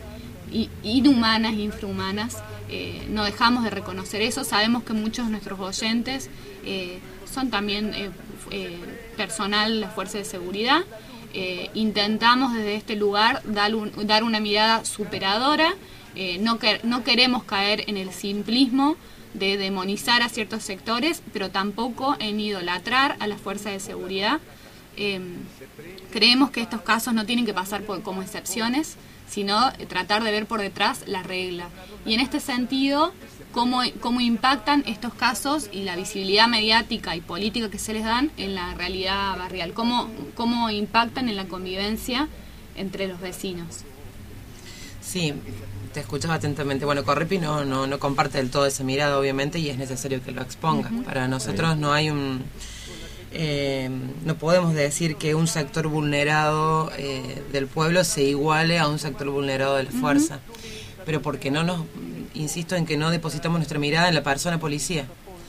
inhumanas, infrahumanas. Eh, no dejamos de reconocer eso, sabemos que muchos de nuestros oyentes eh, son también eh, eh, personal de las fuerzas de seguridad. Eh, intentamos desde este lugar dar, un, dar una mirada superadora, eh, no, que, no queremos caer en el simplismo de demonizar a ciertos sectores, pero tampoco en idolatrar a las fuerzas de seguridad. Eh, creemos que estos casos no tienen que pasar por, como excepciones, sino tratar de ver por detrás la regla. Y en este sentido, cómo, cómo impactan estos casos y la visibilidad mediática y política que se les dan en la realidad barrial, cómo, cómo impactan en la convivencia entre los vecinos. Sí, te escuchaba atentamente. Bueno, Correpi no, no, no comparte del todo esa mirada, obviamente, y es necesario que lo exponga. Uh-huh. Para nosotros no hay un... Eh, no podemos decir que un sector vulnerado eh, del pueblo se iguale a un sector vulnerado de la fuerza, uh-huh. pero porque no nos, insisto en que no depositamos nuestra mirada en la persona policía.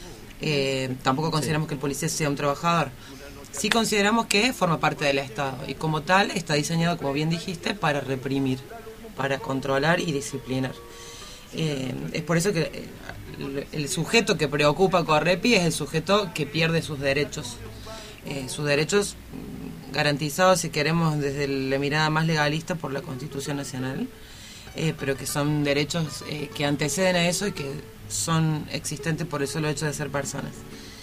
Eh, tampoco consideramos sí. que el policía sea un trabajador. Sí consideramos que forma parte del Estado y como tal está diseñado, como bien dijiste, para reprimir, para controlar y disciplinar. Eh, es por eso que el, el sujeto que preocupa a Correpi es el sujeto que pierde sus derechos. Eh, sus derechos garantizados, si queremos, desde la mirada más legalista por la Constitución Nacional, eh, pero que son derechos eh, que anteceden a eso y que son existentes por el solo hecho de ser personas.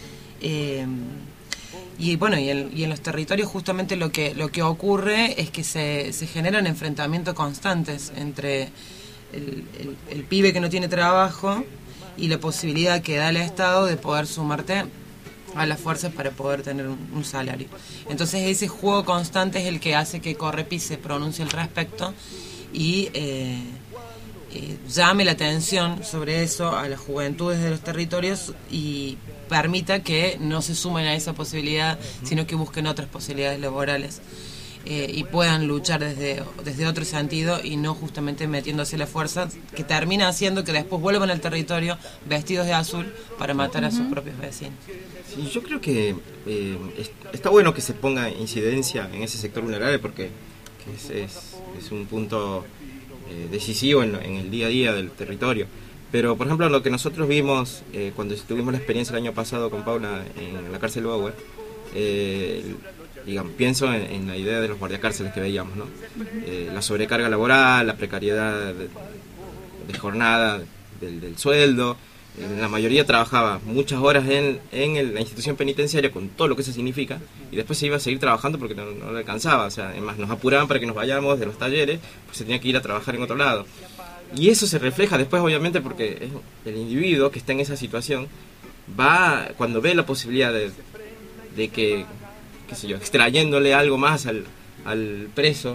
Eh, y bueno, y en, y en los territorios justamente lo que lo que ocurre es que se, se generan enfrentamientos constantes entre el, el, el pibe que no tiene trabajo y la posibilidad que da el Estado de poder sumarte a las fuerzas para poder tener un, un salario. Entonces ese juego constante es el que hace que Correpi se pronuncie al respecto y eh, eh, llame la atención sobre eso a las juventudes de los territorios y permita que no se sumen a esa posibilidad, sino que busquen otras posibilidades laborales eh, y puedan luchar desde, desde otro sentido y no justamente metiéndose la fuerza que termina haciendo que después vuelvan al territorio vestidos de azul para matar a sus propios vecinos. Sí, yo creo que eh, es, está bueno que se ponga incidencia en ese sector vulnerable porque que es, es, es un punto eh, decisivo en, en el día a día del territorio. Pero, por ejemplo, lo que nosotros vimos eh, cuando tuvimos la experiencia el año pasado con Paula en la cárcel Bauer, eh, digamos, pienso en, en la idea de los guardiacárceles que veíamos, ¿no? Eh, la sobrecarga laboral, la precariedad de, de jornada, del, del sueldo. La mayoría trabajaba muchas horas en, en el, la institución penitenciaria con todo lo que eso significa y después se iba a seguir trabajando porque no, no le alcanzaba. O sea, además nos apuraban para que nos vayamos de los talleres, pues se tenía que ir a trabajar en otro lado. y eso se refleja después, obviamente, porque el individuo que está en esa situación va, cuando ve la posibilidad de, de que, qué sé yo, extrayéndole algo más al, al preso,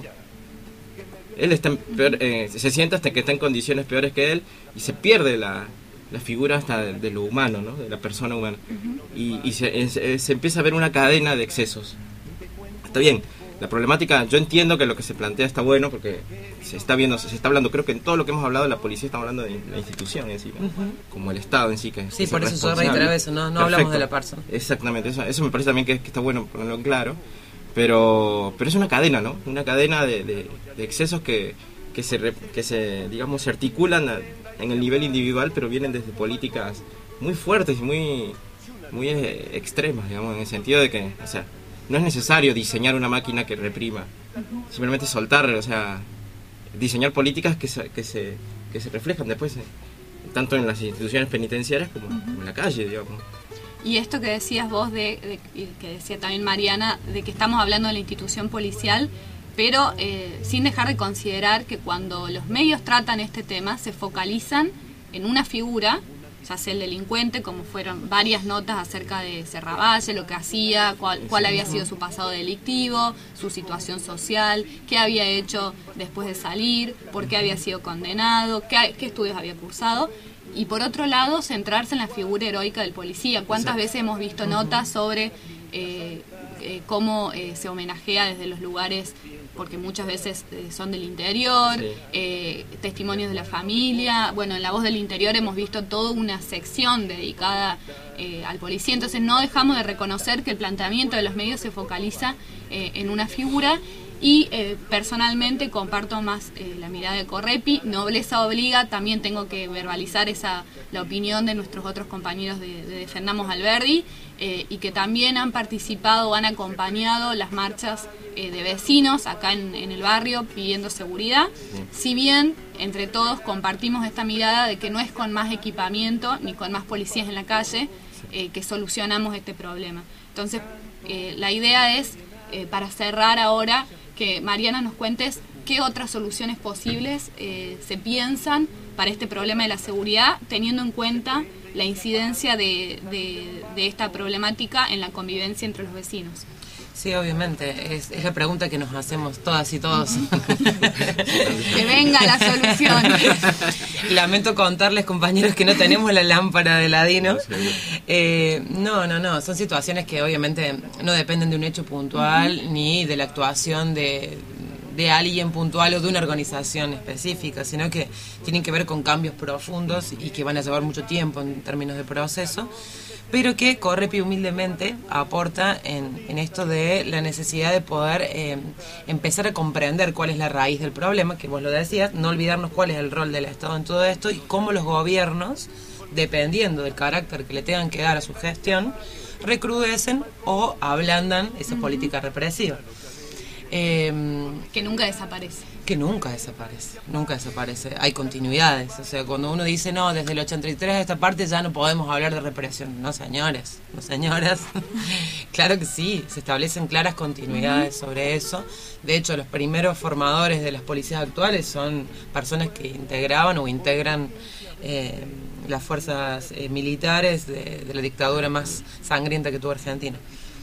él está en peor, eh, se siente hasta que está en condiciones peores que él y se pierde la, la figura hasta de, de lo humano, ¿no? De la persona humana. Uh-huh. Y, y se, se, se empieza a ver una cadena de excesos. Está bien, la problemática, yo entiendo que lo que se plantea está bueno porque se está viendo, se está hablando, creo que en todo lo que hemos hablado de la policía estamos hablando de la institución en sí, ¿no? Uh-huh. Como el Estado en sí. Que sí, es por eso yo reitero eso, no, no hablamos de la persona. Exactamente, eso, eso me parece también que, que está bueno ponerlo claro. Pero pero es una cadena, ¿no? Una cadena de, de, de excesos que, que, se, que se, digamos, se articulan a, en el nivel individual, pero vienen desde políticas muy fuertes y muy, muy eh, extremas, digamos, en el sentido de que, o sea, no es necesario diseñar una máquina que reprima, uh-huh. simplemente soltar, o sea, diseñar políticas que se, que se, que se reflejan después, eh, tanto en las instituciones penitenciarias como, uh-huh. como en la calle, digamos. Y esto que decías vos, de, de, y que decía también Mariana, de que estamos hablando de la institución policial, pero eh, sin dejar de considerar que cuando los medios tratan este tema, se focalizan en una figura, ya sea el delincuente, como fueron varias notas acerca de Serravalle, lo que hacía, cuál, cuál había sido su pasado delictivo, su situación social, qué había hecho después de salir, por qué había sido condenado, qué, qué estudios había cursado. Y por otro lado, centrarse en la figura heroica del policía. ¿Cuántas veces hemos visto notas sobre eh, eh, cómo eh, se homenajea desde los lugares, porque muchas veces eh, son del interior, sí. eh, testimonios de la familia? Bueno, en La Voz del Interior hemos visto toda una sección dedicada eh, al policía. Entonces no dejamos de reconocer que el planteamiento de los medios se focaliza eh, en una figura. Y eh, personalmente comparto más eh, la mirada de Correpi. Nobleza obliga, también tengo que verbalizar esa la opinión de nuestros otros compañeros de, de Defendamos Alberdi, eh, y que también han participado o han acompañado las marchas eh, de vecinos acá en, en el barrio pidiendo seguridad. Sí. Si bien entre todos compartimos esta mirada de que no es con más equipamiento ni con más policías en la calle eh, que solucionamos este problema. Entonces eh, la idea es, eh, para cerrar ahora, que Mariana nos cuentes qué otras soluciones posibles eh, se piensan para este problema de la seguridad, teniendo en cuenta la incidencia de, de, de esta problemática en la convivencia entre los vecinos. Sí, obviamente, es, es la pregunta que nos hacemos todas y todos. Que venga la solución. Lamento contarles, compañeros, que no tenemos la lámpara de Ladino. Eh, no, no, no, son situaciones que obviamente no dependen de un hecho puntual, uh-huh. ni de la actuación de, de alguien puntual o de una organización específica, sino que tienen que ver con cambios profundos y que van a llevar mucho tiempo en términos de proceso, pero que Correpi humildemente aporta en, en esto de la necesidad de poder eh, empezar a comprender cuál es la raíz del problema, que vos lo decías, no olvidarnos cuál es el rol del Estado en todo esto y cómo los gobiernos, dependiendo del carácter que le tengan que dar a su gestión, recrudecen o ablandan esa uh-huh. política represiva. Eh, que nunca desaparece. Que nunca desaparece, nunca desaparece. Hay continuidades, o sea, cuando uno dice, no, desde el ochenta y tres a esta parte ya no podemos hablar de represión. No, señores, no, señoras. Claro que sí, se establecen claras continuidades uh-huh. sobre eso. De hecho, los primeros formadores de las policías actuales son personas que integraban o integran eh, las fuerzas eh, militares de, de la dictadura más sangrienta que tuvo Argentina.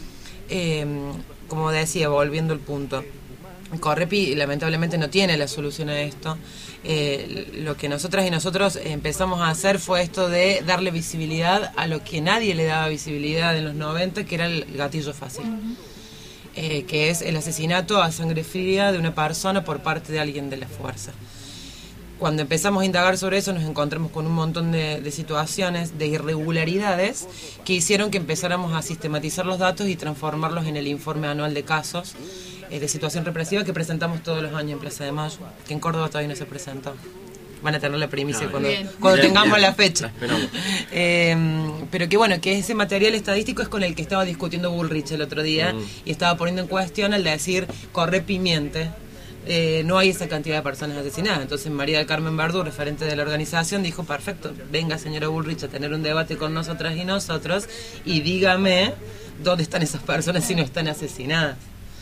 Eh, como decía, volviendo al punto, Correpi lamentablemente no tiene la solución a esto. Eh, lo que nosotras y nosotros empezamos a hacer fue esto de darle visibilidad a lo que nadie le daba visibilidad en los noventa, que era el gatillo fácil. Uh-huh. eh, que es el asesinato a sangre fría de una persona por parte de alguien de la fuerza. Cuando empezamos a indagar sobre eso nos encontramos con un montón de, de situaciones, de irregularidades que hicieron que empezáramos a sistematizar los datos y transformarlos en el informe anual de casos eh, de situación represiva que presentamos todos los años en Plaza de Mayo, que en Córdoba todavía no se presentó. Van a tener la primicia no, cuando, cuando bien, tengamos bien. la fecha. Eh, pero que bueno, que ese material estadístico es con el que estaba discutiendo Bullrich el otro día mm. y estaba poniendo en cuestión el de decir, Correpi miente. Eh, no hay esa cantidad de personas asesinadas. Entonces María del Carmen Verdú, referente de la organización, dijo, perfecto, venga señora Bullrich a tener un debate con nosotras y nosotros y dígame dónde están esas personas si no están asesinadas.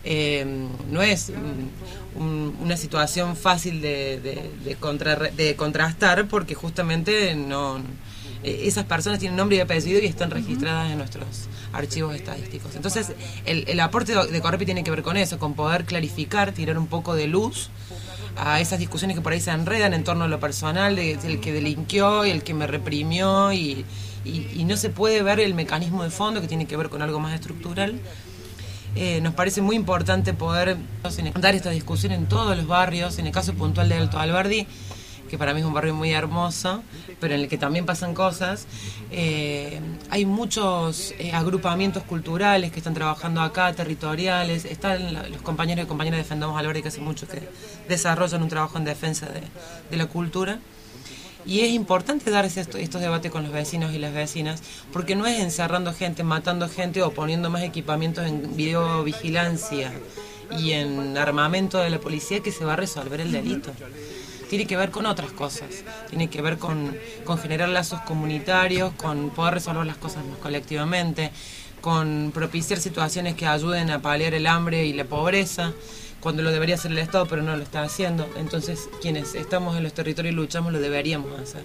Eh, no es un, una situación fácil de, de, de, contra, de contrastar, porque justamente no eh, esas personas tienen nombre y apellido y están registradas en nuestros archivos estadísticos. Entonces el, el aporte de Correpi tiene que ver con eso, con poder clarificar, tirar un poco de luz a esas discusiones que por ahí se enredan en torno a lo personal, de, el que delinquió y el que me reprimió, y, y, y no se puede ver el mecanismo de fondo que tiene que ver con algo más estructural. Eh, nos parece muy importante poder dar esta discusión en todos los barrios. En el caso puntual de Alto Alberdi, que para mí es un barrio muy hermoso, pero en el que también pasan cosas, eh, hay muchos eh, agrupamientos culturales que están trabajando acá, territoriales. Están los compañeros y compañeras de Defendamos Alberdi, que hace mucho que desarrollan un trabajo en defensa de, de la cultura. Y es importante dar estos, estos debates con los vecinos y las vecinas, porque no es encerrando gente, matando gente o poniendo más equipamientos en videovigilancia y en armamento de la policía que se va a resolver el delito. Tiene que ver con otras cosas, tiene que ver con, con generar lazos comunitarios, con poder resolver las cosas más colectivamente, con propiciar situaciones que ayuden a paliar el hambre y la pobreza, cuando lo debería hacer el Estado, pero no lo está haciendo. Entonces, quienes estamos en los territorios y luchamos, lo deberíamos hacer.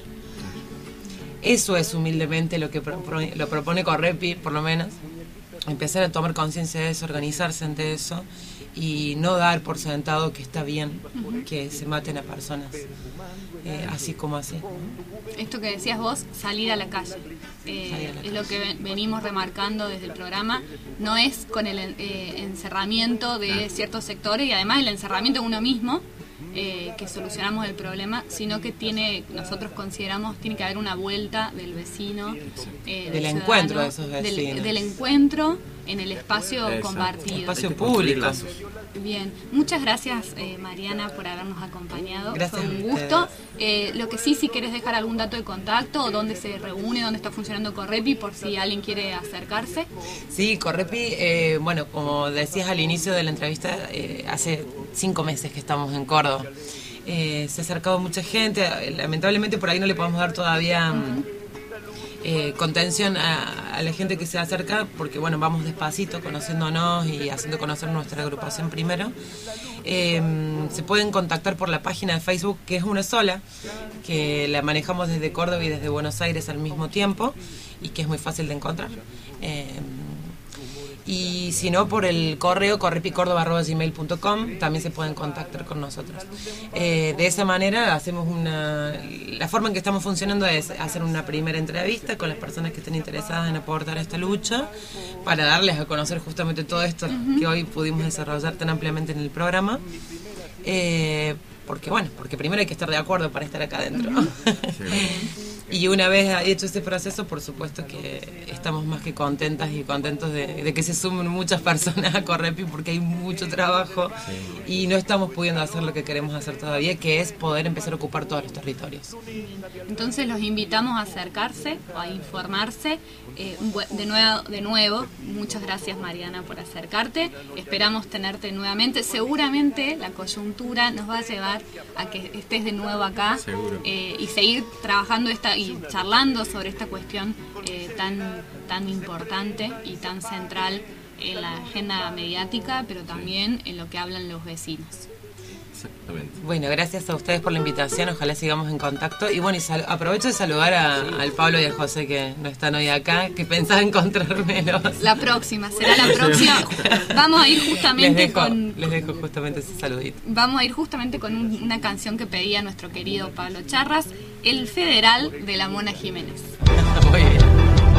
Eso es humildemente lo que pro, pro, lo propone Correpi, por lo menos, empezar a tomar conciencia de eso, organizarse ante eso, y no dar por sentado que está bien que se maten a personas eh, así como así. Esto que decías vos, salir a la calle, eh, salir a la es calle. Lo que venimos remarcando desde el programa. No es con el eh, encerramiento de ciertos sectores y además el encerramiento en uno mismo eh, que solucionamos el problema, sino que tiene, nosotros consideramos, tiene que haber una vuelta del vecino, eh, del, del encuentro de esos vecinos, del, del encuentro en el espacio Exacto. compartido, espacio público. Bien, muchas gracias eh, Mariana por habernos acompañado. Gracias. Fue un gusto. Eh, lo que sí, si querés dejar algún dato de contacto o dónde se reúne, dónde está funcionando Correpi, por si alguien quiere acercarse. Sí, Correpi, eh, bueno, como decías al inicio de la entrevista, eh, hace cinco meses que estamos en Córdoba. Eh, se ha acercado mucha gente, lamentablemente por ahí no le podemos dar todavía uh-huh. eh, contención a, a la gente que se acerca, porque bueno, vamos despacito, conociéndonos y haciendo conocer nuestra agrupación primero. Eh, se pueden contactar por la página de Facebook, que es una sola, que la manejamos desde Córdoba y desde Buenos Aires al mismo tiempo, y que es muy fácil de encontrar. Eh, y si no, por el correo correpicórdoba arroba gmail punto com también se pueden contactar con nosotros. Eh, de esa manera hacemos una... La forma en que estamos funcionando es hacer una primera entrevista con las personas que estén interesadas en aportar a esta lucha, para darles a conocer justamente todo esto uh-huh. que hoy pudimos desarrollar tan ampliamente en el programa. Eh, porque bueno, porque primero hay que estar de acuerdo para estar acá adentro. Uh-huh. Y una vez hecho ese proceso, por supuesto que estamos más que contentas y contentos de, de que se sumen muchas personas a Correpi, porque hay mucho trabajo sí. y no estamos pudiendo hacer lo que queremos hacer todavía, que es poder empezar a ocupar todos los territorios. Entonces los invitamos a acercarse o a informarse. Eh, de, nuevo, de nuevo, muchas gracias Mariana por acercarte. Esperamos tenerte nuevamente. Seguramente la coyuntura nos va a llevar a que estés de nuevo acá eh, y seguir trabajando esta y charlando sobre esta cuestión eh, tan, tan importante y tan central en la agenda mediática, pero también en lo que hablan los vecinos. Exactamente. Bueno, gracias a ustedes por la invitación, ojalá sigamos en contacto. Y bueno, y sal- aprovecho de saludar a, al Pablo y a José, que no están hoy acá, que pensaba encontrármelos. La próxima, será la próxima. Vamos a ir justamente les dejo, con... Les dejo justamente ese saludito. Vamos a ir justamente con un, una canción que pedía nuestro querido Pablo Charras, El Federal de la Mona Jiménez. Muy bien.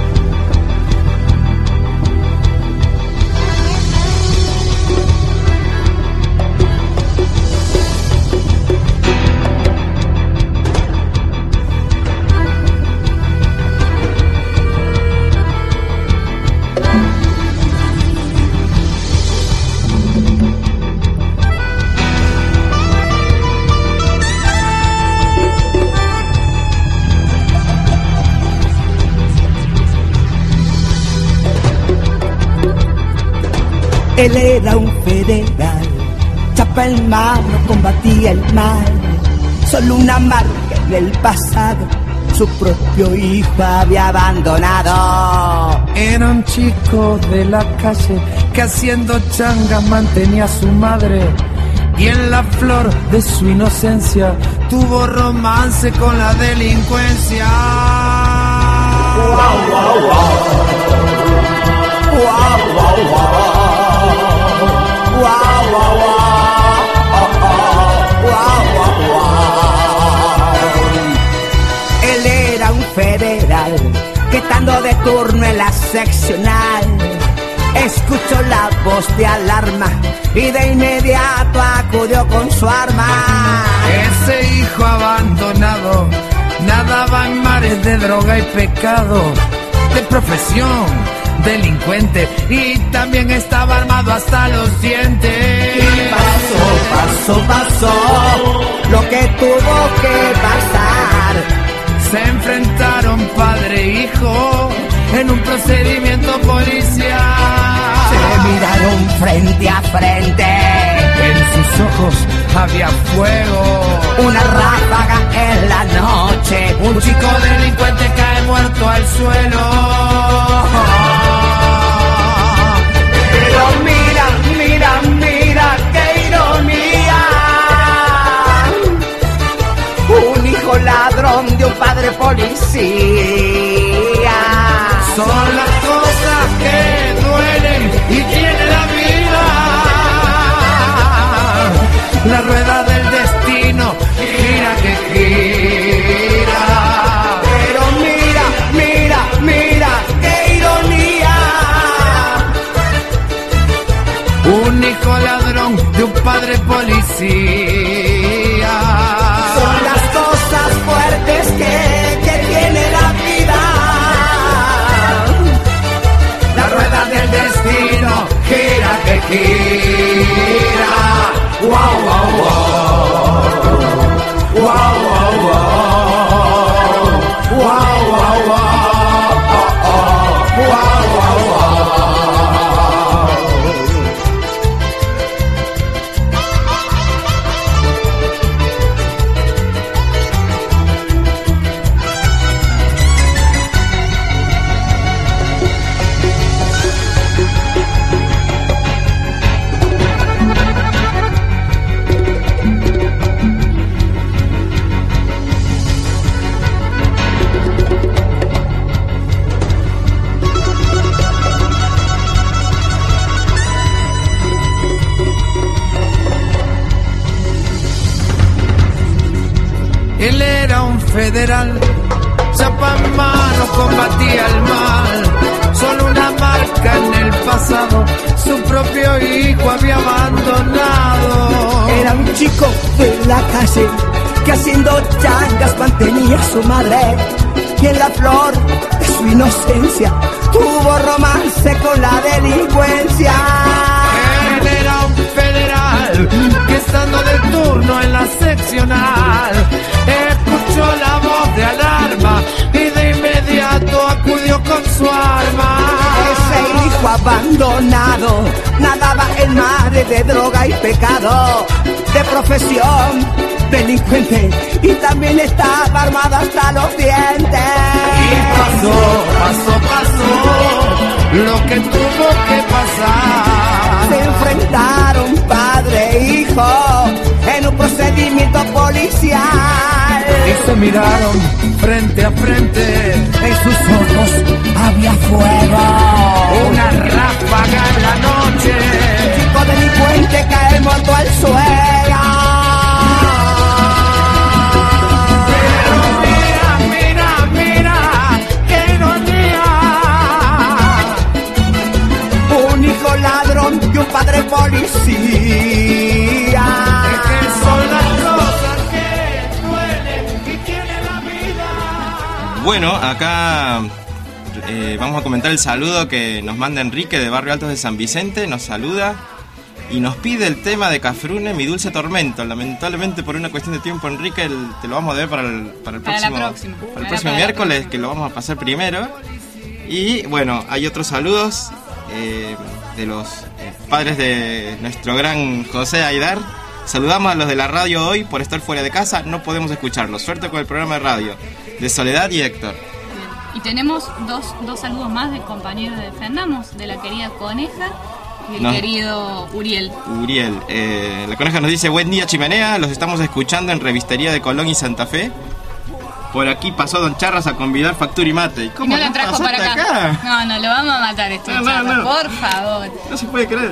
Él era un federal, chapa en mano combatía el mal, solo una marca en el pasado, su propio hijo había abandonado. Era un chico de la calle que haciendo changas mantenía a su madre, y en la flor de su inocencia tuvo romance con la delincuencia. Wow, wow, wow. Wow, wow, wow. Wow, wow, wow. Wow, wow, wow. Él era un federal que estando de turno en la seccional escuchó la voz de alarma y de inmediato acudió con su arma. Ese hijo abandonado nadaba en mares de droga y pecado, de profesión delincuente, y también estaba armado hasta los dientes. Y pasó, pasó, pasó lo que tuvo que pasar. Se enfrentaron padre e hijo en un procedimiento policial. Se miraron frente a frente. En sus ojos había fuego. Una ráfaga en la noche. Un chico delincuente cae muerto al suelo. Pero mira, mira, mira, qué ironía. Un hijo ladrón de un padre policía. Son las cosas que duelen y tiene la vida. La rueda del destino gira que gira. Pero mira, mira, mira, qué ironía. Un hijo ladrón de un padre policía. Son las cosas fuertes que, que tiene la vida. La rueda del destino gira que gira. Wow, wow, wow. Wow, wow, wow. Wow, wow, wow. Wow, wow, wow. Él era un federal, chapa en mano, combatía el mal. Solo una marca en el pasado, su propio hijo había abandonado. Era un chico de la calle que haciendo changas mantenía a su madre, y en la flor de su inocencia tuvo romance con la delincuencia. Él era un federal que estando de turno en la seccional escuchó la voz de alarma y de inmediato acudió con su arma. Ese hijo abandonado nadaba en mares de droga y pecado, de profesión delincuente, y también estaba armado hasta los dientes. Y pasó, pasó, pasó lo que tuvo que pasar. Se enfrentaron padre e hijo en un procedimiento policial. Y se miraron frente a frente. En sus ojos había fuego. Una ráfaga en la noche. Un chico delincuente cae muerto al suelo. Pero mira, mira, mira, qué ironía. Un hijo ladrón y un padre policía. Es que son las cosas que duelen y tienen la vida. Bueno, acá eh, vamos a comentar el saludo que nos manda Enrique de Barrio Altos de San Vicente. Nos saluda y nos pide el tema de Cafrune, Mi Dulce Tormento. Lamentablemente, por una cuestión de tiempo, Enrique, el, te lo vamos a ver para el, para el Para próximo, la próxima. para el Para próximo la miércoles, próxima. que lo vamos a pasar primero. Y bueno, hay otros saludos eh, de los eh, padres de nuestro gran José Aidar. Saludamos a los de la radio hoy por estar fuera de casa, no podemos escucharlos. Suerte con el programa de radio. de Soledad y Héctor. Y tenemos dos, dos saludos más de compañeros de Defendamos, de la querida Coneja y el No. querido Uriel. Uriel, eh, la Coneja nos dice: buen día Chimenea, los estamos escuchando en Revistería de Colón y Santa Fe. Por aquí pasó Don Charras a convidar factura y mate. ¿Y Y cómo no lo trajo para acá. acá? No, no, lo vamos a matar esto, No, no, Charras, no. por favor. No se puede creer.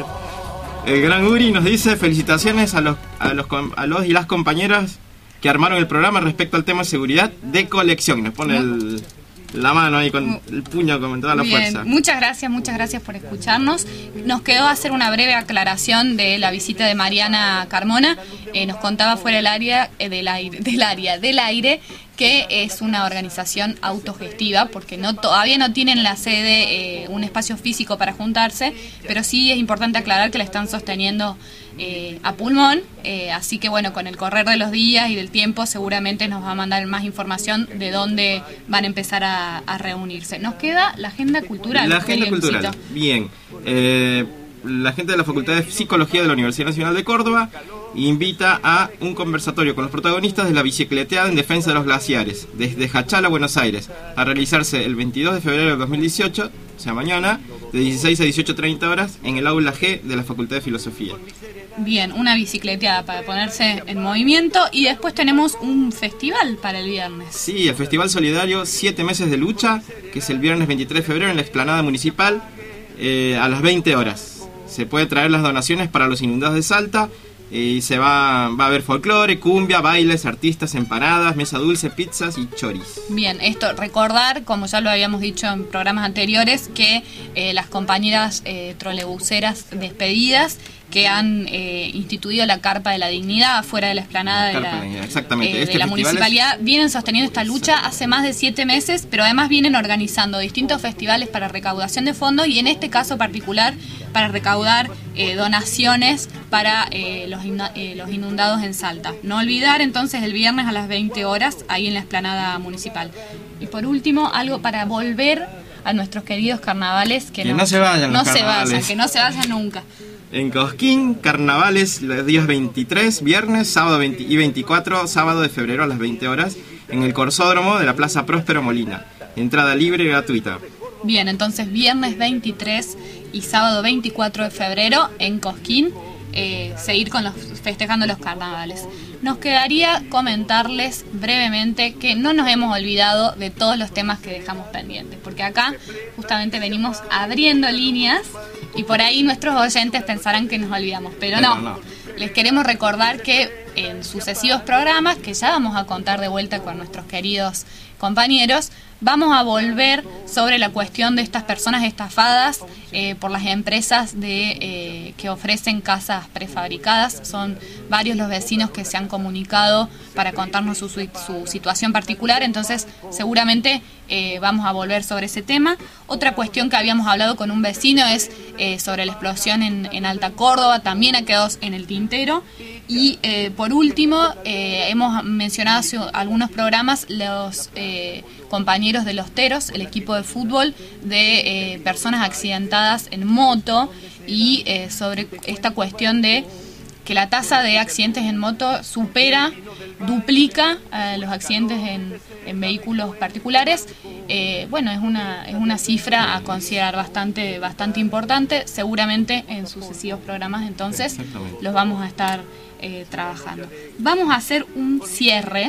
El gran Uri nos dice: felicitaciones a los, a los, com- a los y las compañeras que armaron el programa respecto al tema de seguridad de colección. Y nos pone el, la mano ahí con el puño con toda la Bien, fuerza. muchas gracias, muchas gracias por escucharnos. Nos quedó hacer una breve aclaración de la visita de Mariana Carmona. Eh, nos contaba fuera del área, eh, del aire, del área, del aire, que es una organización autogestiva, porque no todavía no tienen la sede, eh, un espacio físico para juntarse, pero sí es importante aclarar que la están sosteniendo eh, a pulmón, eh, así que bueno, con el correr de los días y del tiempo seguramente nos va a mandar más información de dónde van a empezar a, a reunirse. Nos queda la agenda cultural. La agenda querido cultural. Luisito. Bien. Eh, la gente de la Facultad de Psicología de la Universidad Nacional de Córdoba invita a un conversatorio con los protagonistas de la bicicleteada en defensa de los glaciares, desde Jachala, Buenos Aires, a realizarse el veintidós de febrero de dos mil dieciocho, o sea mañana, de dieciséis a dieciocho treinta horas, en el aula G de la Facultad de Filosofía. Bien, una bicicleteada para ponerse en movimiento y después tenemos un festival para el viernes. Sí, el Festival Solidario Siete Meses de Lucha, que es el viernes veintitrés de febrero en la explanada municipal, eh, a las veinte horas. Se puede traer las donaciones para los inundados de Salta. Y se va, va a haber folclore, cumbia, bailes, artistas, empanadas, mesa dulce, pizzas y choris. Bien, esto, recordar, como ya lo habíamos dicho en programas anteriores, que eh, las compañeras eh, trolebuseras despedidas que han eh, instituido la Carpa de la Dignidad afuera de la explanada de Carpa la, de la Dignidad, exactamente. eh, de Este la festival municipalidad, vienen sosteniendo esta lucha hace más de siete meses, pero además vienen organizando distintos festivales para recaudación de fondos y en este caso particular para recaudar eh, donaciones para eh, los, inna- eh, los inundados en Salta. No olvidar entonces el viernes a las veinte horas ahí en la explanada municipal. Y por último, algo para volver a nuestros queridos carnavales que, Que no se vayan no los se carnavales. vayan, que no se vayan nunca. En Cosquín, carnavales los días veintitrés, viernes, sábado veinte y veinticuatro, sábado de febrero a las veinte horas, en el Corsódromo de la Plaza Próspero Molina. Entrada libre y gratuita. Bien, entonces viernes veintitrés y sábado veinticuatro de febrero en Cosquín, eh, seguir con los, festejando los carnavales. Nos quedaría comentarles brevemente que no nos hemos olvidado de todos los temas que dejamos pendientes, porque acá justamente venimos abriendo líneas y por ahí nuestros oyentes pensarán que nos olvidamos, pero no. Pero no. Les queremos recordar que en sucesivos programas, que ya vamos a contar de vuelta con nuestros queridos compañeros, vamos a volver sobre la cuestión de estas personas estafadas eh, por las empresas de eh, que ofrecen casas prefabricadas. Son varios los vecinos que se han comunicado para contarnos su, su, su situación particular, entonces seguramente eh, vamos a volver sobre ese tema. Otra cuestión que habíamos hablado con un vecino es eh, sobre la explosión en, en Alta Córdoba, también ha quedado en el tintero. Y eh, por último, eh, hemos mencionado hace algunos programas los eh, compañeros de los Teros, el equipo de fútbol de eh, personas accidentadas en moto y eh, sobre esta cuestión de que la tasa de accidentes en moto supera, duplica eh, los accidentes en, en vehículos particulares. Eh, bueno, es una, es una cifra a considerar bastante, bastante importante. Seguramente en sucesivos programas entonces los vamos a estar eh, trabajando. Vamos a hacer un cierre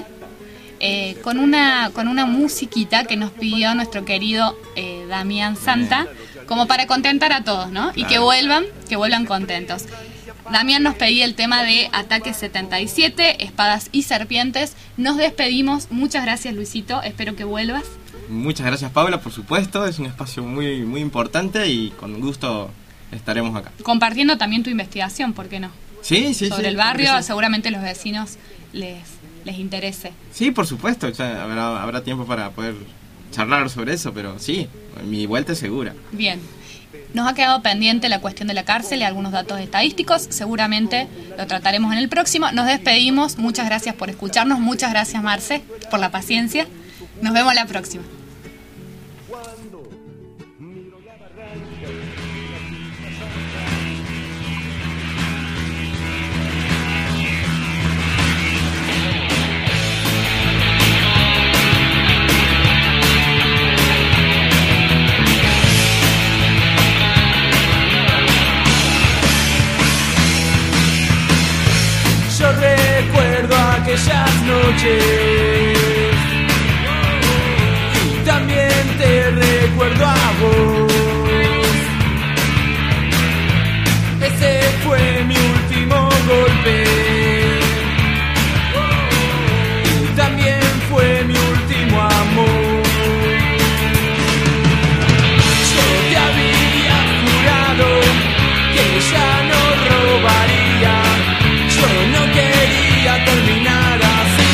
eh, con una con una musiquita que nos pidió nuestro querido eh, Damián Santa, como para contentar a todos, ¿no? Y que vuelvan, que vuelvan contentos. Damián nos pedía el tema de Ataque setenta y siete, Espadas y Serpientes. Nos despedimos. Muchas gracias, Luisito. Espero que vuelvas. Muchas gracias, Paula, por supuesto. Es un espacio muy, muy importante y con gusto estaremos acá. Compartiendo también tu investigación, ¿por qué no? Sí, sí, Sobre sí, el barrio, sí. seguramente los vecinos les, les interese. Sí, por supuesto. Ya habrá, habrá tiempo para poder charlar sobre eso, pero sí, mi vuelta es segura. Bien. Nos ha quedado pendiente la cuestión de la cárcel y algunos datos estadísticos. Seguramente lo trataremos en el próximo. Nos despedimos. Muchas gracias por escucharnos. Muchas gracias, Marce, por la paciencia. Nos vemos la próxima. noches. Y también te recuerdo a vos. Ese fue mi último golpe. Y también fue mi último amor. Yo te había jurado que ya no robaría. Yo no quería terminar así.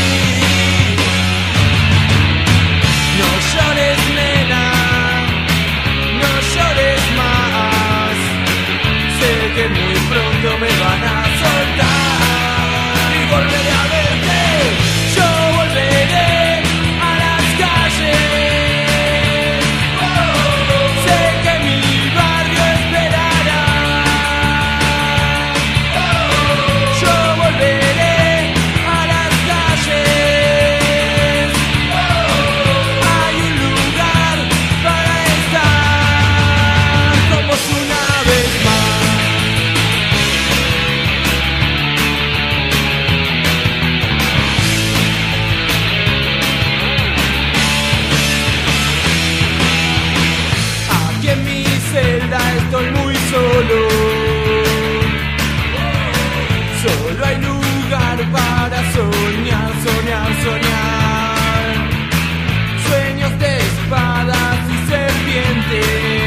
No llores, nena, no llores más. Sé que muy pronto me van a soltar y volveré a verte. Yo volveré a las calles. Oh, sé que mi barrio esperará. Oh, yo volveré a las calles. Oh, hay un lugar para estar como si una vez más. Aquí en mi celda estoy muy solo. Solo hay lugar para soñar, soñar, soñar. Sueños de espadas y serpientes.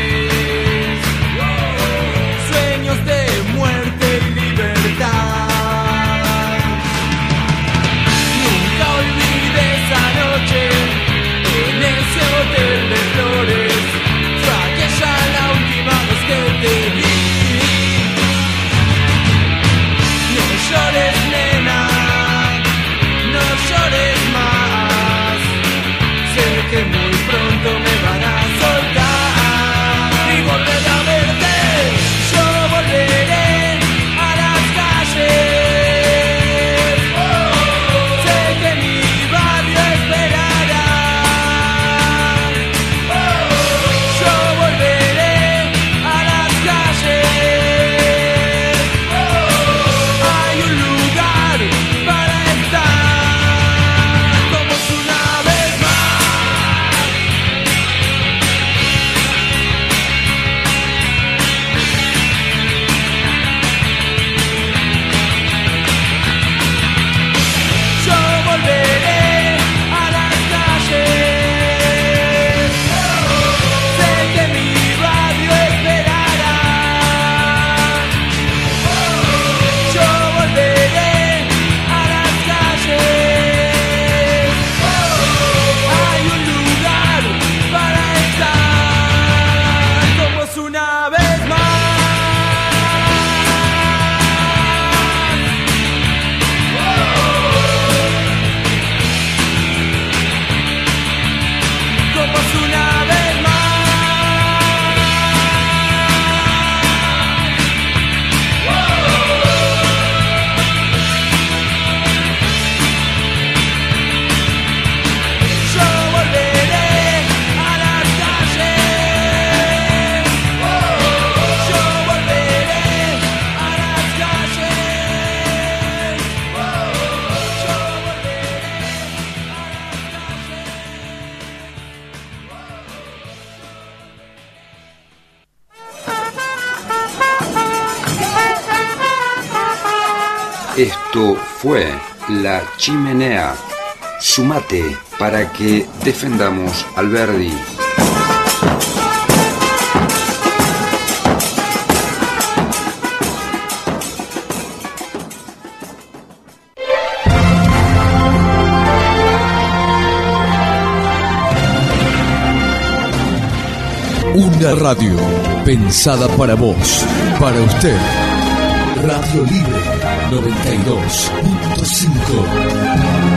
Sueños de muerte y libertad. Nunca olvidé esa noche en ese hotel de flores. Fue aquella la última vez que te vi. No llores, nena, no llores más. Sé que muy pronto me van a soltar y volveré a verte. Yo volveré a las calles. Sé que mi barrio esperará. Yo volveré a las calles. Hay un lugar para estar como si una vez más. Yo volveré a las calles. Sé que mi barrio esperará. Yo volveré a las calles. Hay un lugar para estar como es una vez más. Como es una vez más. Yo volveré a las calles. Yo volveré a las calles. Yo Esto fue La Chimenea. Sumate para que defendamos al Verdi. Una radio pensada para vos, para usted. Radio Libre noventa y dos punto cinco.